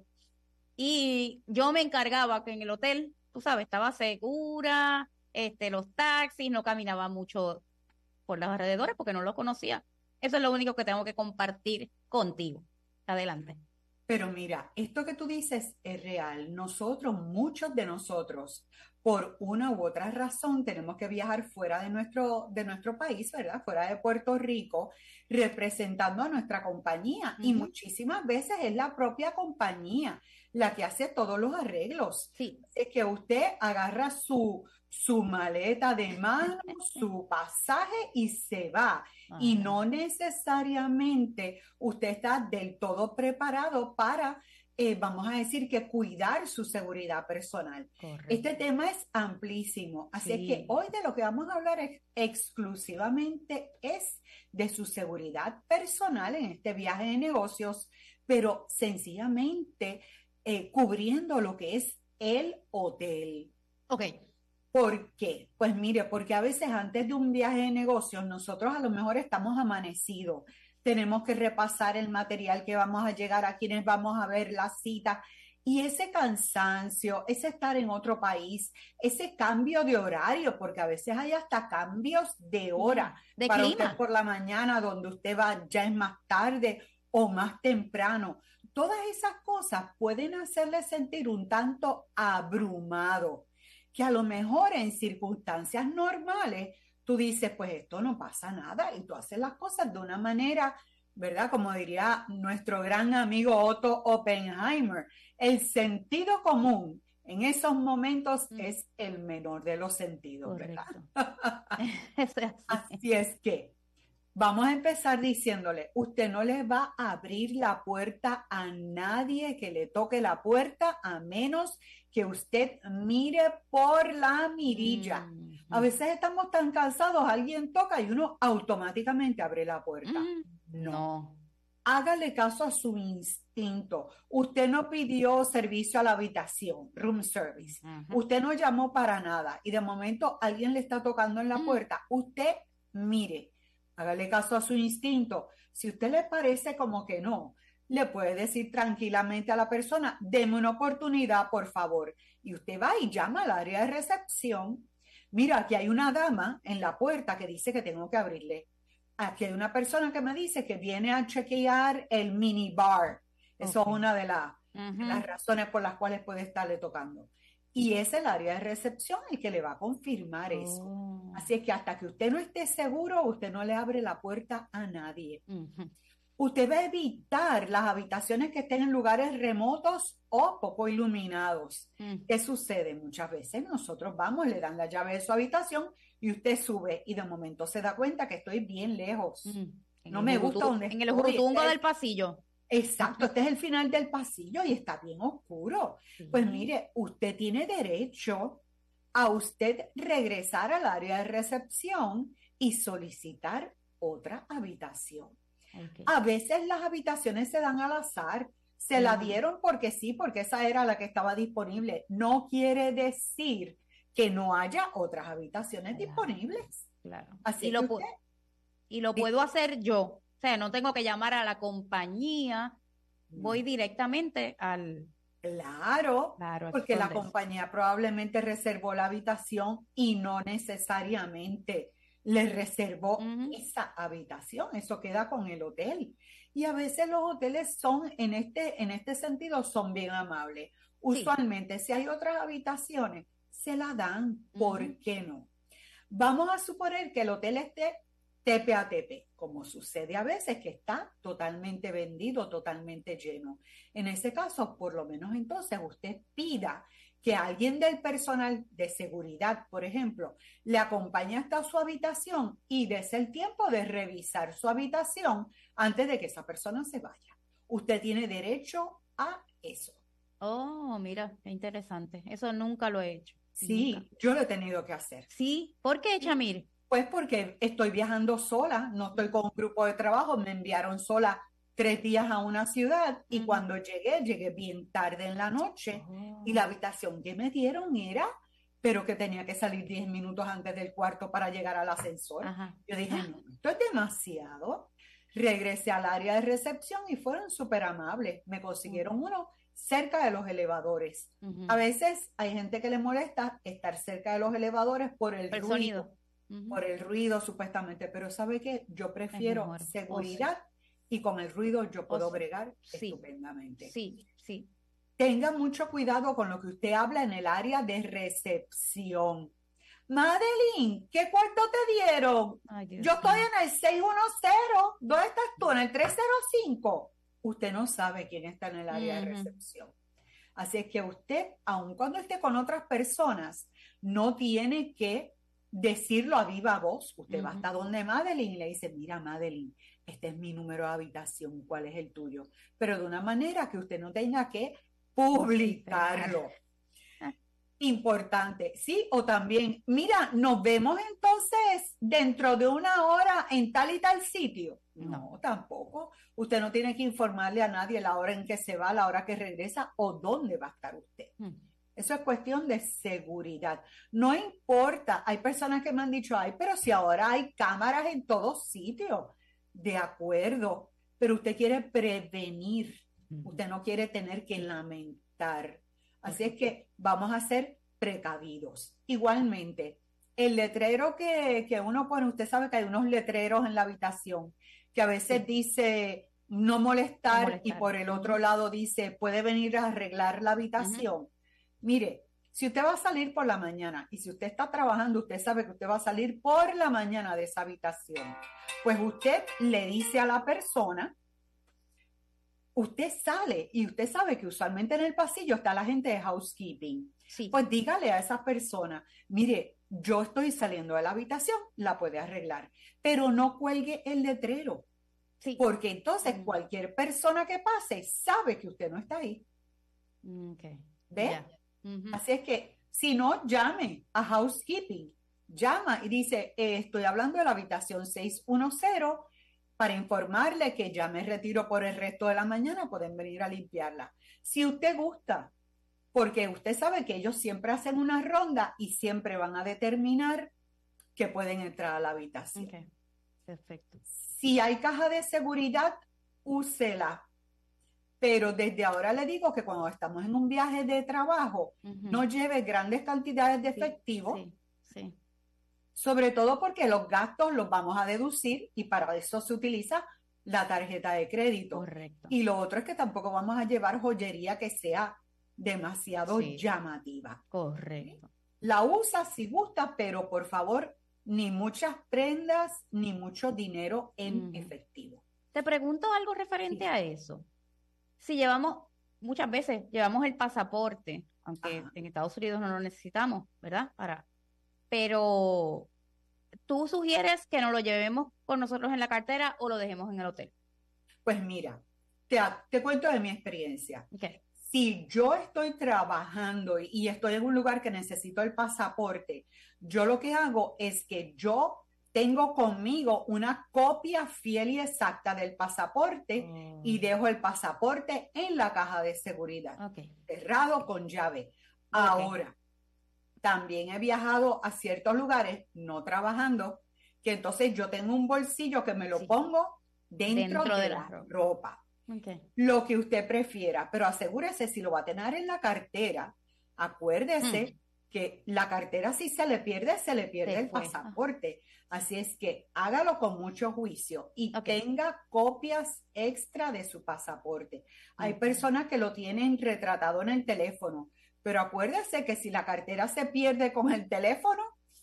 Y yo me encargaba que en el hotel, tú sabes, estaba segura, este, los taxis, no caminaba mucho por los alrededores porque no los conocía. Eso es lo único que tengo que compartir contigo. Adelante. Pero mira, esto que tú dices es real. Nosotros, muchos de nosotros, por una u otra razón, tenemos que viajar fuera de nuestro, de nuestro país, ¿verdad? Fuera de Puerto Rico, representando a nuestra compañía. Uh-huh. Y muchísimas veces es la propia compañía la que hace todos los arreglos. Sí. Es que usted agarra su, su maleta de mano, su pasaje y se va. Uh-huh. Y no necesariamente usted está del todo preparado para... Eh, vamos a decir que cuidar su seguridad personal. Correcto. Este tema es amplísimo, así Sí. es que hoy de lo que vamos a hablar es, exclusivamente es de su seguridad personal en este viaje de negocios, pero sencillamente eh, cubriendo lo que es el hotel. Ok. ¿Por qué? Pues mire, porque a veces antes de un viaje de negocios nosotros a lo mejor estamos amanecidos. Tenemos que repasar el material que vamos a llegar, a quienes vamos a ver la cita. Y ese cansancio, ese estar en otro país, ese cambio de horario, porque a veces hay hasta cambios de hora. De para clima. Usted por la mañana, donde usted va ya es más tarde o más temprano. Todas esas cosas pueden hacerle sentir un tanto abrumado, que a lo mejor en circunstancias normales tú dices, pues esto no pasa nada, y tú haces las cosas de una manera, ¿verdad? Como diría nuestro gran amigo Otto Oppenheimer, el sentido común en esos momentos mm. es el menor de los sentidos, Correcto. ¿verdad? Eso es así. Así es que vamos a empezar diciéndole, usted no le va a abrir la puerta a nadie que le toque la puerta a menos que usted mire por la mirilla. Mm. A veces estamos tan cansados, alguien toca y uno automáticamente abre la puerta. Mm. No. no. Hágale caso a su instinto. Usted no pidió servicio a la habitación, room service. Uh-huh. Usted no llamó para nada y de momento alguien le está tocando en la mm. puerta. Usted mire. Hágale caso a su instinto. Si a usted le parece como que no, le puede decir tranquilamente a la persona, deme una oportunidad, por favor. Y usted va y llama al área de recepción. Mira, aquí hay una dama en la puerta que dice que tengo que abrirle. Aquí hay una persona que me dice que viene a chequear el minibar. Eso okay. es una de, la, uh-huh. de las razones por las cuales puede estarle tocando. Y es el área de recepción el que le va a confirmar oh. eso. Así es que hasta que usted no esté seguro, usted no le abre la puerta a nadie. Uh-huh. Usted va a evitar las habitaciones que estén en lugares remotos o poco iluminados. Uh-huh. ¿Qué sucede? Muchas veces nosotros vamos, le dan la llave de su habitación y usted sube y de momento se da cuenta que estoy bien lejos. Uh-huh. No me gusta donde estoy. En el jurutungo del pasillo. Exacto, este es el final del pasillo y está bien oscuro. Sí. Pues mire, usted tiene derecho a usted regresar al área de recepción y solicitar otra habitación. Okay. A veces las habitaciones se dan al azar, se mm. la dieron porque sí, porque esa era la que estaba disponible. No quiere decir que no haya otras habitaciones claro. disponibles. Claro. Así y que lo usted... Y lo puedo hacer yo. O sea, no tengo que llamar a la compañía. Voy directamente al... Claro, claro porque la compañía probablemente reservó la habitación y no necesariamente le reservó uh-huh. esa habitación. Eso queda con el hotel. Y a veces los hoteles son, en este, en este sentido, son bien amables. Usualmente, sí. si hay otras habitaciones, se la dan. ¿Por uh-huh. qué no? Vamos a suponer que el hotel esté tepe a tepe, como sucede a veces, que está totalmente vendido, totalmente lleno. En ese caso, por lo menos entonces, usted pida que alguien del personal de seguridad, por ejemplo, le acompañe hasta su habitación y dése el tiempo de revisar su habitación antes de que esa persona se vaya. Usted tiene derecho a eso. Oh, mira, qué interesante. Eso nunca lo he hecho. Sí, nunca. Yo lo he tenido que hacer. Sí, ¿por qué, Chamir? Pues porque estoy viajando sola, no estoy con un grupo de trabajo, me enviaron sola tres días a una ciudad y uh-huh. cuando llegué, llegué bien tarde en la noche uh-huh. y la habitación que me dieron era, pero que tenía que salir diez minutos antes del cuarto para llegar al ascensor. Uh-huh. Yo dije, no, esto es demasiado. Regresé al área de recepción y fueron súper amables, me consiguieron uh-huh. uno cerca de los elevadores. Uh-huh. A veces hay gente que le molesta estar cerca de los elevadores por el, el ruido. Sonido. Uh-huh. Por el ruido supuestamente, pero ¿sabe qué? Yo prefiero seguridad oh, sí. y con el ruido yo puedo oh, bregar sí. estupendamente. Sí, sí. Tenga mucho cuidado con lo que usted habla en el área de recepción. Madeline, ¿qué cuarto te dieron? Ay, yo estoy en el seiscientos diez. ¿Dónde estás tú? ¿En el trescientos cinco? Usted no sabe quién está en el área uh-huh. de recepción. Así es que usted, aun cuando esté con otras personas, no tiene que decirlo a viva voz. Usted uh-huh. va hasta donde Madeline y le dice, mira Madeline, este es mi número de habitación, ¿cuál es el tuyo? Pero de una manera que usted no tenga que publicarlo. Importante, ¿sí? O también, mira, nos vemos entonces dentro de una hora en tal y tal sitio. No, no, tampoco. Usted no tiene que informarle a nadie la hora en que se va, la hora que regresa o dónde va a estar usted. Uh-huh. Eso es cuestión de seguridad. No importa, hay personas que me han dicho, ay, pero si ahora hay cámaras en todos sitios. De acuerdo, pero usted quiere prevenir, uh-huh. usted no quiere tener que lamentar. Así uh-huh. es que vamos a ser precavidos. Igualmente, el letrero que, que uno pone, usted sabe que hay unos letreros en la habitación, que a veces sí. dice no molestar, no molestar y por el otro lado dice puede venir a arreglar la habitación. Uh-huh. Mire, si usted va a salir por la mañana y si usted está trabajando, usted sabe que usted va a salir por la mañana de esa habitación. Pues usted le dice a la persona, usted sale y usted sabe que usualmente en el pasillo está la gente de housekeeping. Sí. Pues dígale a esa persona, mire, yo estoy saliendo de la habitación, la puede arreglar, pero no cuelgue el letrero. Sí. Porque entonces mm. cualquier persona que pase sabe que usted no está ahí. Okay. ¿Ve? Yeah. Uh-huh. Así es que, si no, llame a housekeeping. Llama y dice, eh, estoy hablando de la habitación seiscientos diez para informarle que ya me retiro por el resto de la mañana, pueden venir a limpiarla. Si usted gusta, porque usted sabe que ellos siempre hacen una ronda y siempre van a determinar que pueden entrar a la habitación. Okay. Perfecto. Si hay caja de seguridad, úsela. Pero desde ahora le digo que cuando estamos en un viaje de trabajo, uh-huh. no lleve grandes cantidades de efectivo. Sí, sí, sí. Sobre todo porque los gastos los vamos a deducir y para eso se utiliza la tarjeta de crédito. Correcto. Y lo otro es que tampoco vamos a llevar joyería que sea demasiado sí. llamativa. Correcto. La usa si gusta, pero por favor, ni muchas prendas, ni mucho dinero en uh-huh. efectivo. Te pregunto algo referente sí. a eso. Si llevamos, muchas veces llevamos el pasaporte, aunque Ajá. en Estados Unidos no lo necesitamos, ¿verdad? Para, pero tú sugieres que nos lo llevemos con nosotros en la cartera o lo dejemos en el hotel. Pues mira, te, te cuento de mi experiencia. Okay. Si yo estoy trabajando y estoy en un lugar que necesito el pasaporte, yo lo que hago es que yo tengo conmigo una copia fiel y exacta del pasaporte oh. y dejo el pasaporte en la caja de seguridad, okay. cerrado con llave. Okay. Ahora, también he viajado a ciertos lugares, no trabajando, que entonces yo tengo un bolsillo que me lo sí. pongo dentro, dentro de, de la ropa. ropa. Okay. Lo que usted prefiera, pero asegúrese si lo va a tener en la cartera, acuérdese mm. que la cartera si se le pierde, se le pierde se el fue. pasaporte. Así es que hágalo con mucho juicio y okay. tenga copias extra de su pasaporte. Hay okay. personas que lo tienen retratado en el teléfono, pero acuérdese que si la cartera se pierde con el teléfono,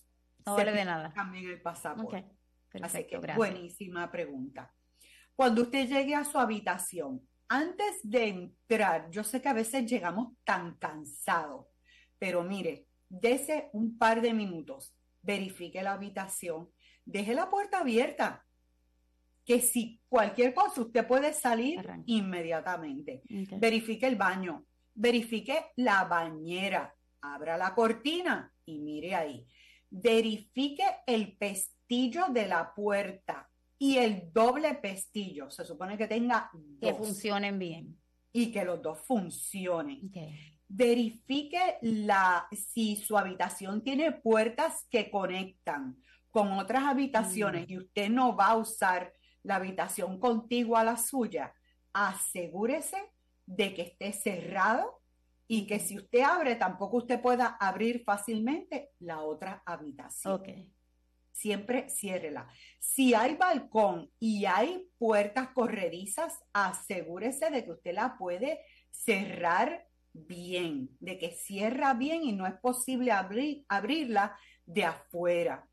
no vale de nada. También el pasaporte. Okay. Perfecto, así que gracias. Buenísima pregunta. Cuando usted llegue a su habitación, antes de entrar, yo sé que a veces llegamos tan cansados, pero mire, dese un par de minutos, verifique la habitación, deje la puerta abierta, que si cualquier cosa usted puede salir Arranca. inmediatamente. Okay. Verifique el baño, verifique la bañera, abra la cortina y mire ahí. Verifique el pestillo de la puerta y el doble pestillo. Se supone que tenga dos. Que funcionen bien. Y que los dos funcionen. Okay. Verifique la, si su habitación tiene puertas que conectan con otras habitaciones mm. y usted no va a usar la habitación contigua a la suya. Asegúrese de que esté cerrado y que si usted abre, tampoco usted pueda abrir fácilmente la otra habitación. Okay. Siempre ciérrela. Si hay balcón y hay puertas corredizas, asegúrese de que usted la puede cerrar bien, de que cierra bien y no es posible abrir, abrirla de afuera.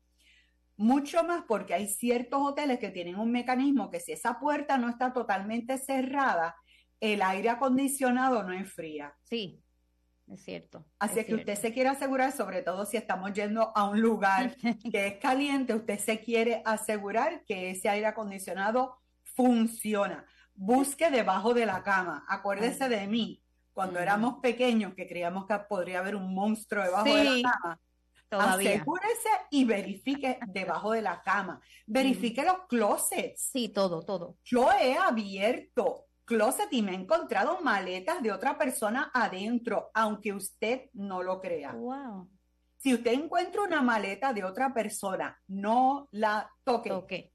Mucho más porque hay ciertos hoteles que tienen un mecanismo que si esa puerta no está totalmente cerrada, el aire acondicionado no enfría. Sí. Es cierto. Así es que cierto. usted se quiere asegurar, sobre todo si estamos yendo a un lugar que es caliente, usted se quiere asegurar que ese aire acondicionado funciona. Busque debajo de la cama. Acuérdese Ay. de mí, cuando mm. éramos pequeños, que creíamos que podría haber un monstruo debajo sí, de la cama. Todavía. Asegúrese y verifique debajo de la cama. Verifique mm. los closets. Sí, todo, todo. Yo he abierto closet y me he encontrado maletas de otra persona adentro, aunque usted no lo crea. Wow. Si usted encuentra una maleta de otra persona, no la toque. Okay.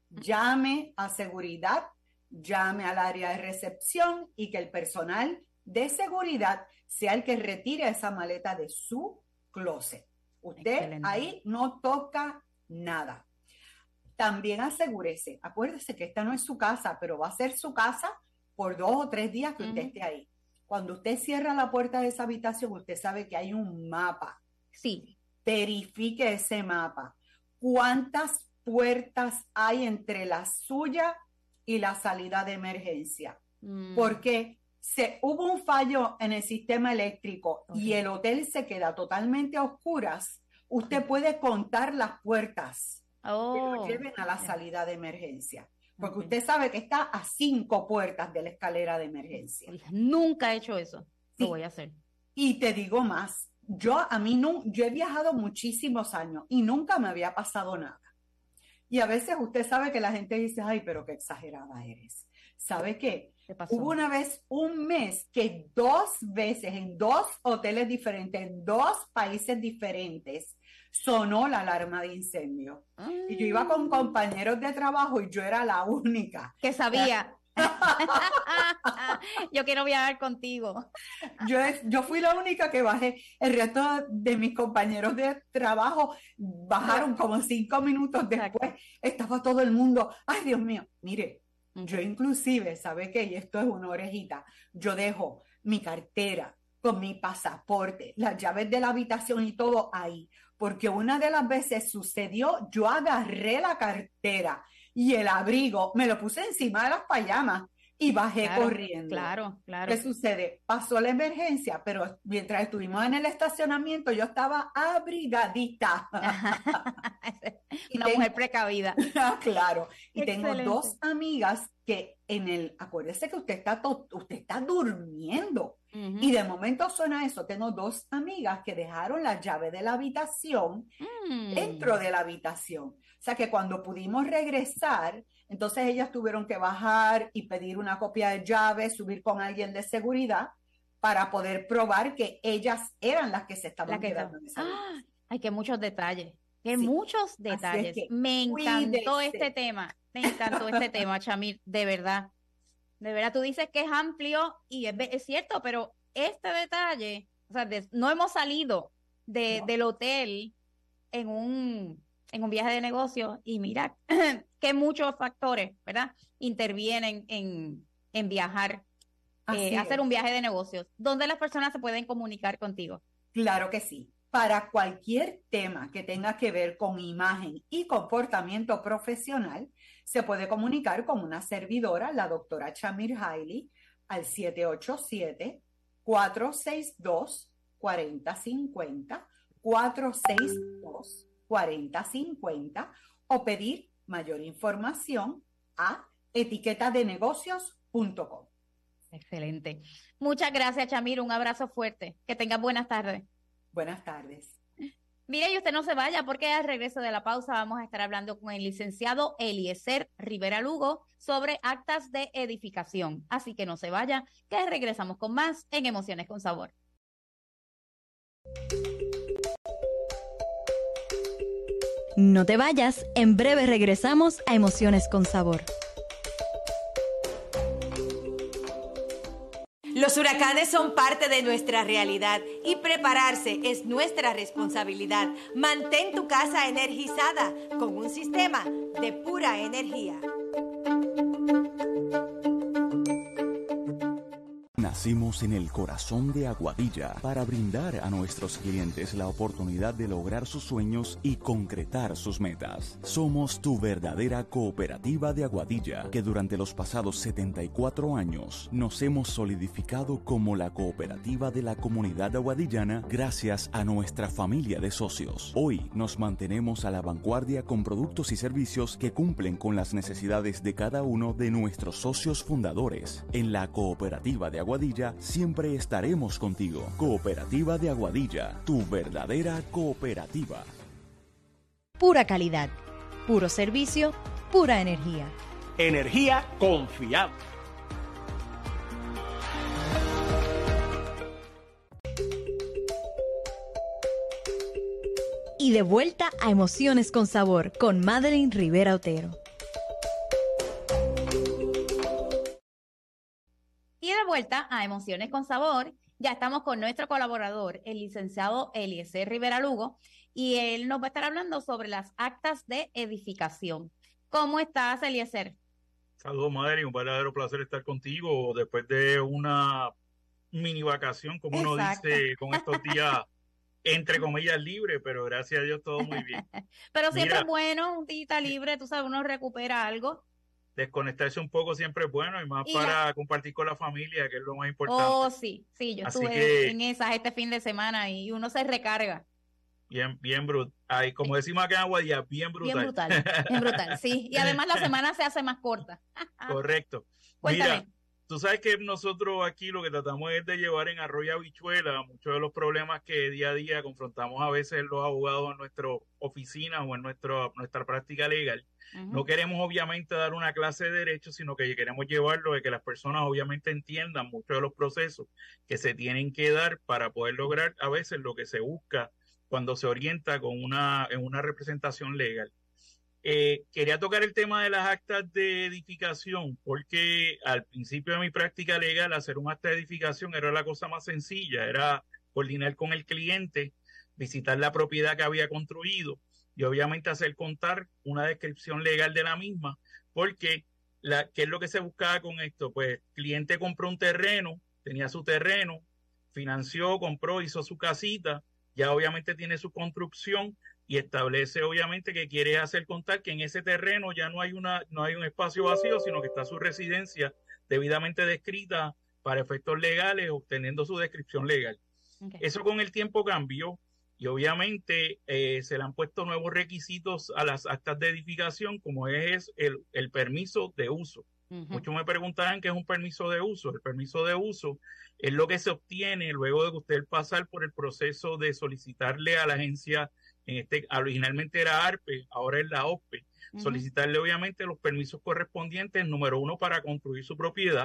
Llame a seguridad, llame al área de recepción y que el personal de seguridad sea el que retire esa maleta de su closet. Usted Excelente. Ahí no toca nada. También asegúrese, acuérdese que esta no es su casa, pero va a ser su casa por dos o tres días que usted uh-huh. esté ahí. Cuando usted cierra la puerta de esa habitación, usted sabe que hay un mapa. Sí. Verifique ese mapa. ¿Cuántas puertas hay entre la suya y la salida de emergencia? Mm. Porque se, hubo un fallo en el sistema eléctrico okay. y el hotel se queda totalmente a oscuras. Usted puede contar las puertas oh. que lo lleven a la salida de emergencia. Porque usted sabe que está a cinco puertas de la escalera de emergencia. Nunca he hecho eso. Sí. Lo voy a hacer. Y te digo más. Yo a mí no, yo he viajado muchísimos años y nunca me había pasado nada. Y a veces usted sabe que la gente dice, ay, pero qué exagerada eres. ¿Sabe qué? ¿Qué pasó? Hubo una vez, un mes, que dos veces en dos hoteles diferentes, en dos países diferentes, sonó la alarma de incendio. Mm. Y yo iba con compañeros de trabajo y yo era la única que sabía. Yo quiero viajar contigo. Yo, yo fui la única que bajé. El resto de mis compañeros de trabajo bajaron como cinco minutos después. Estaba todo el mundo, ay Dios mío, mire, yo inclusive, ¿sabe qué? Y esto es una orejita, yo dejo mi cartera con mi pasaporte, las llaves de la habitación y todo ahí, porque una de las veces sucedió, yo agarré la cartera y el abrigo, me lo puse encima de las payamas y bajé claro, corriendo. Claro, claro. ¿Qué sucede? Pasó la emergencia, pero mientras estuvimos en el estacionamiento, yo estaba abrigadita. Una tengo, mujer precavida. Claro. Y Excelente. Tengo dos amigas que en el, acuérdese que usted está, to, usted está durmiendo. Uh-huh. Y de momento suena eso. Tengo dos amigas que dejaron la llave de la habitación mm. dentro de la habitación. O sea que cuando pudimos regresar, entonces ellas tuvieron que bajar y pedir una copia de llave, subir con alguien de seguridad para poder probar que ellas eran las que se estaban la que quedando en esa ah, hay que muchos detalles. Que Sí. muchos detalles. que Me encantó cuídese. este tema. Me encantó este tema, Chamir, de verdad. De verdad, tú dices que es amplio y es, es cierto, pero este detalle, o sea, de- no hemos salido de, No. del hotel en un, en un viaje de negocio y mira que muchos factores, ¿verdad? Intervienen en, en viajar, Así eh, hacer es. un viaje de negocios. ¿Dónde las personas se pueden comunicar contigo? Claro que sí. Para cualquier tema que tenga que ver con imagen y comportamiento profesional, se puede comunicar con una servidora, la doctora Chamir Hailey, al siete ocho siete, cuatro seis dos, cuatro cero cinco cero, cuatro seis dos, cuatro cero cinco cero, o pedir mayor información a etiquetadenegocios punto com. Excelente. Muchas gracias, Chamir. Un abrazo fuerte. Que tengas buenas tardes. Buenas tardes. Mire, y usted no se vaya porque al regreso de la pausa vamos a estar hablando con el licenciado Eliezer Rivera Lugo sobre actas de edificación. Así que no se vaya, que regresamos con más en Emociones con Sabor. No te vayas, en breve regresamos a Emociones con Sabor. Los huracanes son parte de nuestra realidad y prepararse es nuestra responsabilidad. Mantén tu casa energizada con un sistema de pura energía. Nacimos en el corazón de Aguadilla para brindar a nuestros clientes la oportunidad de lograr sus sueños y concretar sus metas. Somos tu verdadera cooperativa de Aguadilla, que durante los pasados setenta y cuatro años nos hemos solidificado como la cooperativa de la comunidad aguadillana gracias a nuestra familia de socios. Hoy nos mantenemos a la vanguardia con productos y servicios que cumplen con las necesidades de cada uno de nuestros socios fundadores. En la cooperativa de Aguadilla siempre estaremos contigo. Cooperativa de Aguadilla, tu verdadera cooperativa. Pura calidad, puro servicio, pura energía. Energía confiable. Y de vuelta a Emociones con Sabor con Madeline Rivera Otero. Y de vuelta a Emociones con Sabor, ya estamos con nuestro colaborador, el licenciado Eliezer Rivera Lugo, y él nos va a estar hablando sobre las actas de edificación. ¿Cómo estás, Eliezer? Saludos, Madre, un verdadero placer estar contigo después de una mini vacación, como uno Exacto. dice, con estos días, entre comillas, libres, pero gracias a Dios todo muy bien. Pero siempre Mira, es bueno, un día libre, tú sabes, uno recupera algo. desconectarse un poco siempre es bueno y más Y para la- compartir con la familia, que es lo más importante. Oh, sí, sí, yo Así estuve que- en esas este fin de semana y uno se recarga. Bien, bien brutal. Ay, como decimos acá en Aguadilla, bien brutal. Bien brutal, bien brutal, sí. Y además la semana se hace más corta. Correcto. Cuéntame. Mira, tú sabes que nosotros aquí lo que tratamos es de llevar en arroz y habichuela muchos de los problemas que día a día confrontamos a veces los abogados en nuestra oficina o en nuestro, nuestra práctica legal. Ujú. No queremos obviamente dar una clase de derecho, sino que queremos llevarlo de que las personas obviamente entiendan muchos de los procesos que se tienen que dar para poder lograr a veces lo que se busca cuando se orienta con una, en una representación legal. Eh, quería tocar el tema de las actas de edificación, porque al principio de mi práctica legal, hacer un acta de edificación era la cosa más sencilla, era coordinar con el cliente, visitar la propiedad que había construido y obviamente hacer contar una descripción legal de la misma, porque la, ¿qué es lo que se buscaba con esto? Pues el cliente compró un terreno, tenía su terreno, financió, compró, hizo su casita, ya obviamente tiene su construcción y establece obviamente que quiere hacer contar que en ese terreno ya no hay una no hay un espacio vacío, sino que está su residencia debidamente descrita para efectos legales, obteniendo su descripción legal. Okay. Eso con el tiempo cambió y obviamente eh, se le han puesto nuevos requisitos a las actas de edificación, como es el, el permiso de uso. Ujú. Muchos me preguntarán qué es un permiso de uso. El permiso de uso es lo que se obtiene luego de que usted pasar por el proceso de solicitarle a la agencia, en este originalmente era ARPE, ahora es la OSPE, Ujú. solicitarle obviamente los permisos correspondientes, número uno, para construir su propiedad,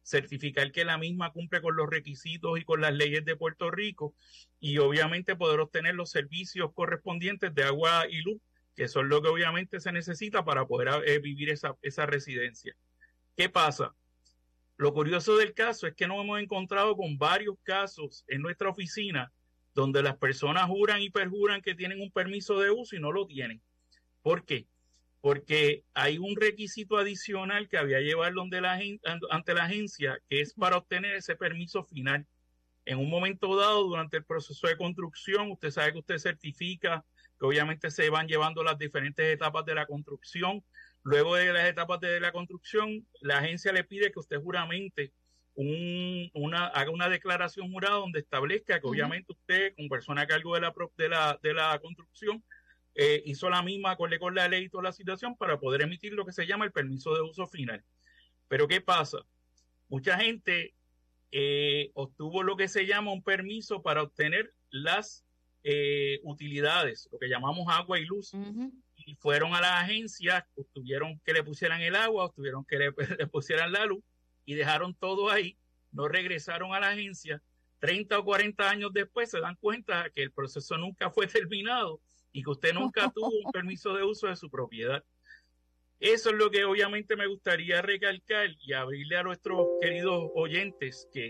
certificar que la misma cumple con los requisitos y con las leyes de Puerto Rico y obviamente poder obtener los servicios correspondientes de agua y luz, que son lo que obviamente se necesita para poder eh, vivir esa, esa residencia. ¿Qué pasa? Lo curioso del caso es que nos hemos encontrado con varios casos en nuestra oficina donde las personas juran y perjuran que tienen un permiso de uso y no lo tienen. ¿Por qué? Porque hay un requisito adicional que había llevarlo ante la, ante la agencia, que es para obtener ese permiso final. En un momento dado, durante el proceso de construcción, usted sabe que usted certifica que obviamente se van llevando las diferentes etapas de la construcción. Luego de las etapas de la construcción, la agencia le pide que usted juramente un, una, haga una declaración jurada donde establezca que uh-huh. obviamente usted, como persona a cargo de la, de la, de la construcción, eh, hizo la misma acorde con la ley y toda la situación para poder emitir lo que se llama el permiso de uso final. Pero ¿qué pasa? Mucha gente eh, obtuvo lo que se llama un permiso para obtener las eh, utilidades, lo que llamamos agua y luz. Uh-huh. Y fueron a las agencias, obtuvieron que le pusieran el agua, obtuvieron que le, le pusieran la luz y dejaron todo ahí, no regresaron a la agencia. treinta o cuarenta años después se dan cuenta que el proceso nunca fue terminado y que usted nunca tuvo un permiso de uso de su propiedad. Eso es lo que obviamente me gustaría recalcar y abrirle a nuestros queridos oyentes, que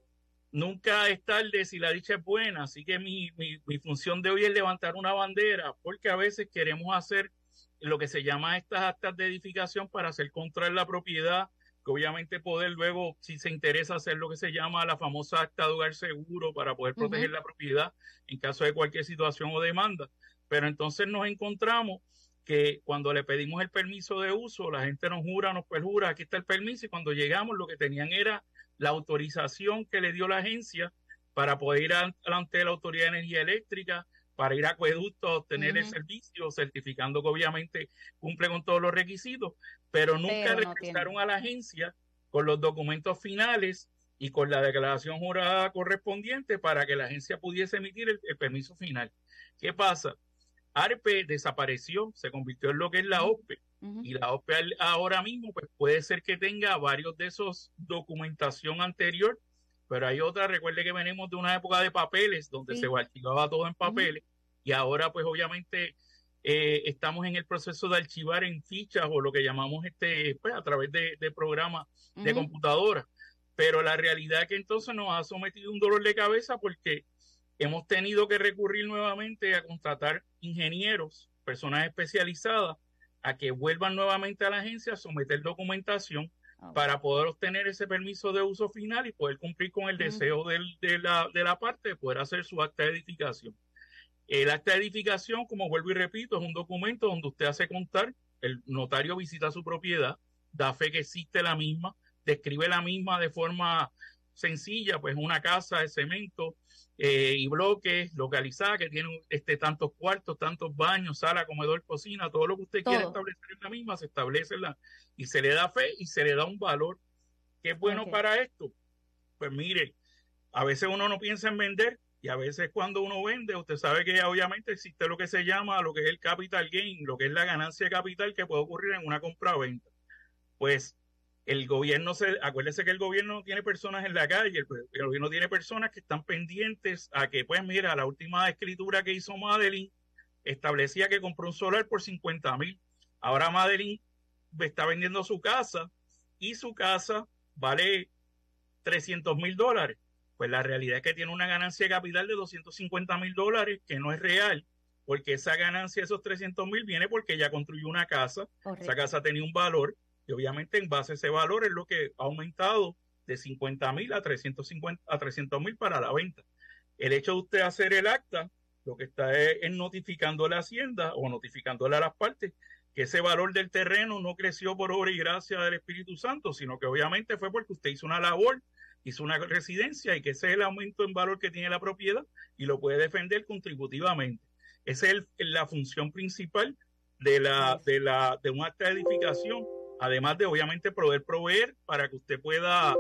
nunca es tarde si la dicha es buena, así que mi, mi, mi función de hoy es levantar una bandera, porque a veces queremos hacer lo que se llama estas actas de edificación para hacer contra la propiedad, que obviamente poder luego, si se interesa, hacer lo que se llama la famosa acta de hogar seguro para poder proteger uh-huh. la propiedad en caso de cualquier situación o demanda. Pero entonces nos encontramos que cuando le pedimos el permiso de uso, la gente nos jura, nos perjura, aquí está el permiso, y cuando llegamos lo que tenían era la autorización que le dio la agencia para poder ir ante la Autoridad de Energía Eléctrica, para ir a acueducto a obtener uh-huh. el servicio, certificando que obviamente cumple con todos los requisitos, pero nunca pero no regresaron tiene. a la agencia con los documentos finales y con la declaración jurada correspondiente para que la agencia pudiese emitir el, el permiso final. ¿Qué pasa? ARPE desapareció, se convirtió en lo que es la O P E, uh-huh. y la O P E ahora mismo pues puede ser que tenga varios de esos documentación anterior, pero hay otra, recuerde que venimos de una época de papeles donde sí. se archivaba todo en papeles uh-huh. y ahora pues obviamente eh, estamos en el proceso de archivar en fichas o lo que llamamos este pues a través de, de programas uh-huh. de computadora, pero la realidad es que entonces nos ha sometido un dolor de cabeza porque hemos tenido que recurrir nuevamente a contratar ingenieros, personas especializadas, a que vuelvan nuevamente a la agencia a someter documentación okay. para poder obtener ese permiso de uso final y poder cumplir con el deseo uh-huh. del, de, la, de la parte de poder hacer su acta de edificación. El acta de edificación, como vuelvo y repito, es un documento donde usted hace constar, el notario visita su propiedad, da fe que existe la misma, describe la misma de forma sencilla, pues una casa de cemento eh, y bloques localizada que tiene este, tantos cuartos, tantos baños, sala, comedor, cocina, todo lo que usted todo. quiere establecer en la misma, se establece en la, y se le da fe y se le da un valor. ¿Qué es bueno okay. para esto? Pues mire, a veces uno no piensa en vender y a veces cuando uno vende, usted sabe que obviamente existe lo que se llama lo que es el capital gain, lo que es la ganancia de capital que puede ocurrir en una compra-venta. Pues el gobierno, se acuérdese que el gobierno no tiene personas en la calle, el, el gobierno tiene personas que están pendientes a que, pues mira, la última escritura que hizo Madeline establecía que compró un solar por cincuenta mil. Ahora Madeline está vendiendo su casa y su casa vale trescientos mil dólares. Pues la realidad es que tiene una ganancia de capital de doscientos cincuenta mil dólares, que no es real, porque esa ganancia de esos trescientos mil viene porque ella construyó una casa, correcto. Esa casa tenía un valor, y obviamente en base a ese valor es lo que ha aumentado de cincuenta mil a trescientos cincuenta a trescientos mil para la venta. El hecho de usted hacer el acta, lo que está es, es notificando a la Hacienda o notificándole a las partes que ese valor del terreno no creció por obra y gracia del Espíritu Santo, sino que obviamente fue porque usted hizo una labor, hizo una residencia y que ese es el aumento en valor que tiene la propiedad y lo puede defender contributivamente. Esa es el, la función principal de, la, de, la, de un acta de edificación, además de obviamente poder proveer para que usted pueda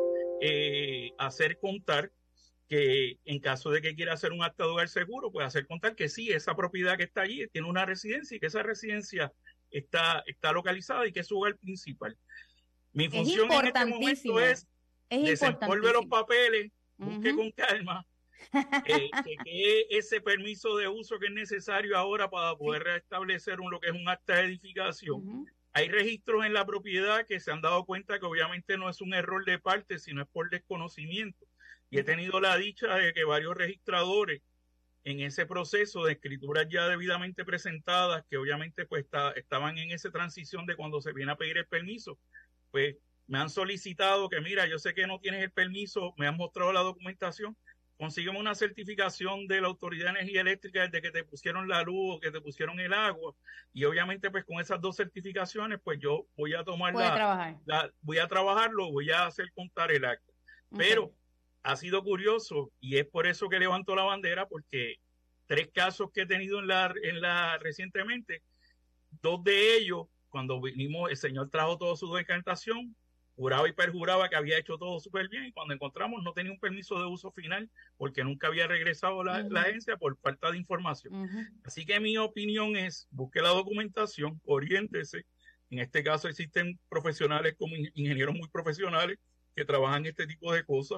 eh, hacer contar que en caso de que quiera hacer un acta de hogar seguro, puede hacer contar que sí, esa propiedad que está allí tiene una residencia y que esa residencia está, está localizada y que es su hogar principal. Mi función en este momento es desempolve los papeles, busque uh-huh. con calma, eh, que, que ese permiso de uso que es necesario ahora para poder sí. restablecer un, lo que es un acta de edificación. Uh-huh. Hay registros en la propiedad que se han dado cuenta que obviamente no es un error de parte, sino es por desconocimiento. Y he tenido la dicha de que varios registradores en ese proceso de escrituras ya debidamente presentadas, que obviamente pues está, estaban en esa transición de cuando se viene a pedir el permiso, pues me han solicitado que mira, yo sé que no tienes el permiso, me han mostrado la documentación, consígueme una certificación de la Autoridad de Energía Eléctrica desde que te pusieron la luz o que te pusieron el agua, y obviamente pues con esas dos certificaciones pues yo voy a tomar la, trabajar. la, voy a trabajarlo, voy a hacer contar el acta. Okay. Pero ha sido curioso y es por eso que levanto la bandera, porque tres casos que he tenido en la, en la recientemente, dos de ellos, cuando vinimos, el señor trajo toda su documentación, juraba y perjuraba que había hecho todo súper bien, y cuando encontramos no tenía un permiso de uso final porque nunca había regresado la, uh-huh. la agencia por falta de información. Uh-huh. Así que mi opinión es, busque la documentación, oriéntese. En este caso existen profesionales como ingenieros muy profesionales que trabajan este tipo de cosas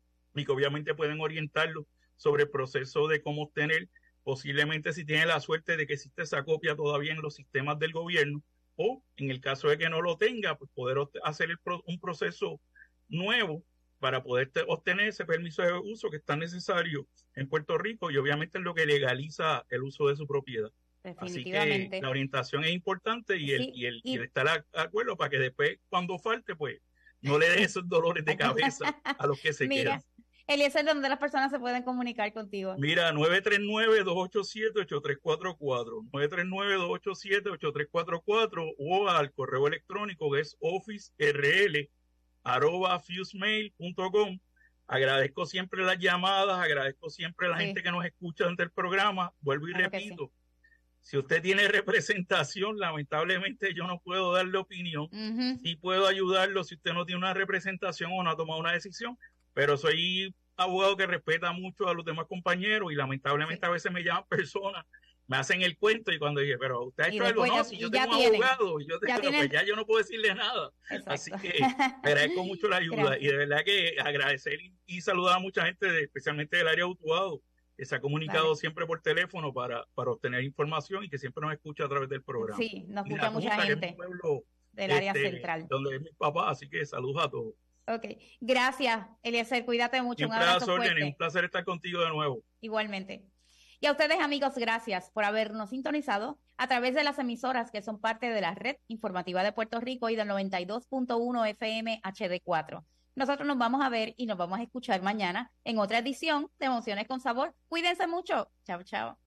y que obviamente pueden orientarlo sobre el proceso de cómo obtener, posiblemente si tiene la suerte de que existe esa copia todavía en los sistemas del gobierno, o en el caso de que no lo tenga, pues poder hacer el pro, un proceso nuevo para poder te, obtener ese permiso de uso que es tan necesario en Puerto Rico y obviamente es lo que legaliza el uso de su propiedad. Así que la orientación es importante y el, sí, y el, y el estar de acuerdo para que después cuando falte pues no le den esos dolores de cabeza a los que se Mira. quedan. Eliezer, ¿dónde las personas se pueden comunicar contigo? Mira, nueve tres nueve, dos ocho siete, ocho tres cuatro cuatro, nueve tres nueve, dos ocho siete, ocho tres cuatro cuatro o al correo electrónico que es officerl arroba fusemail punto com. Agradezco siempre las llamadas, agradezco siempre a la sí. gente que nos escucha durante el programa. Vuelvo y claro repito, sí. si usted tiene representación, lamentablemente yo no puedo darle opinión. Uh-huh. Sí puedo ayudarlo si usted no tiene una representación o no ha tomado una decisión, pero soy abogado que respeta mucho a los demás compañeros y lamentablemente sí. a veces me llaman personas, me hacen el cuento y cuando dije, pero usted ha hecho algo, no, si yo tengo un tienen, abogado, y yo tengo, ya, pues ya yo no puedo decirle nada. Exacto. Así que agradezco mucho la ayuda Gracias. Y de verdad que agradecer y, y saludar a mucha gente, de, especialmente del área de Utuado, que se ha comunicado vale. siempre por teléfono para, para obtener información y que siempre nos escucha a través del programa. Sí, nos escucha mucha gente pueblo, del área este, central. Donde es mi papá, así que saludos a todos. Ok, gracias, Eliezer, cuídate mucho. Siempre un abrazo fuerte. Un placer estar contigo de nuevo. Igualmente. Y a ustedes, amigos, gracias por habernos sintonizado a través de las emisoras que son parte de la Red Informativa de Puerto Rico y del noventa y dos punto uno F M H D cuatro. Nosotros nos vamos a ver y nos vamos a escuchar mañana en otra edición de Emociones con Sabor. Cuídense mucho. Chao, chao.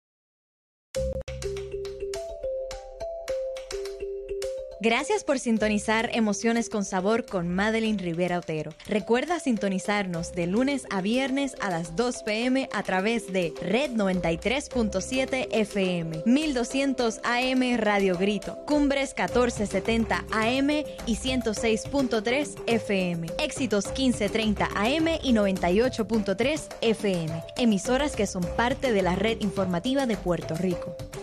Gracias por sintonizar Emociones con Sabor con Madeline Rivera Otero. Recuerda sintonizarnos de lunes a viernes a las dos p m a través de Red noventa y tres punto siete F M, mil doscientos A M Radio Grito, Cumbres catorce setenta A M y ciento seis punto tres F M, Éxitos quince treinta A M y noventa y ocho punto tres F M, emisoras que son parte de la Red Informativa de Puerto Rico.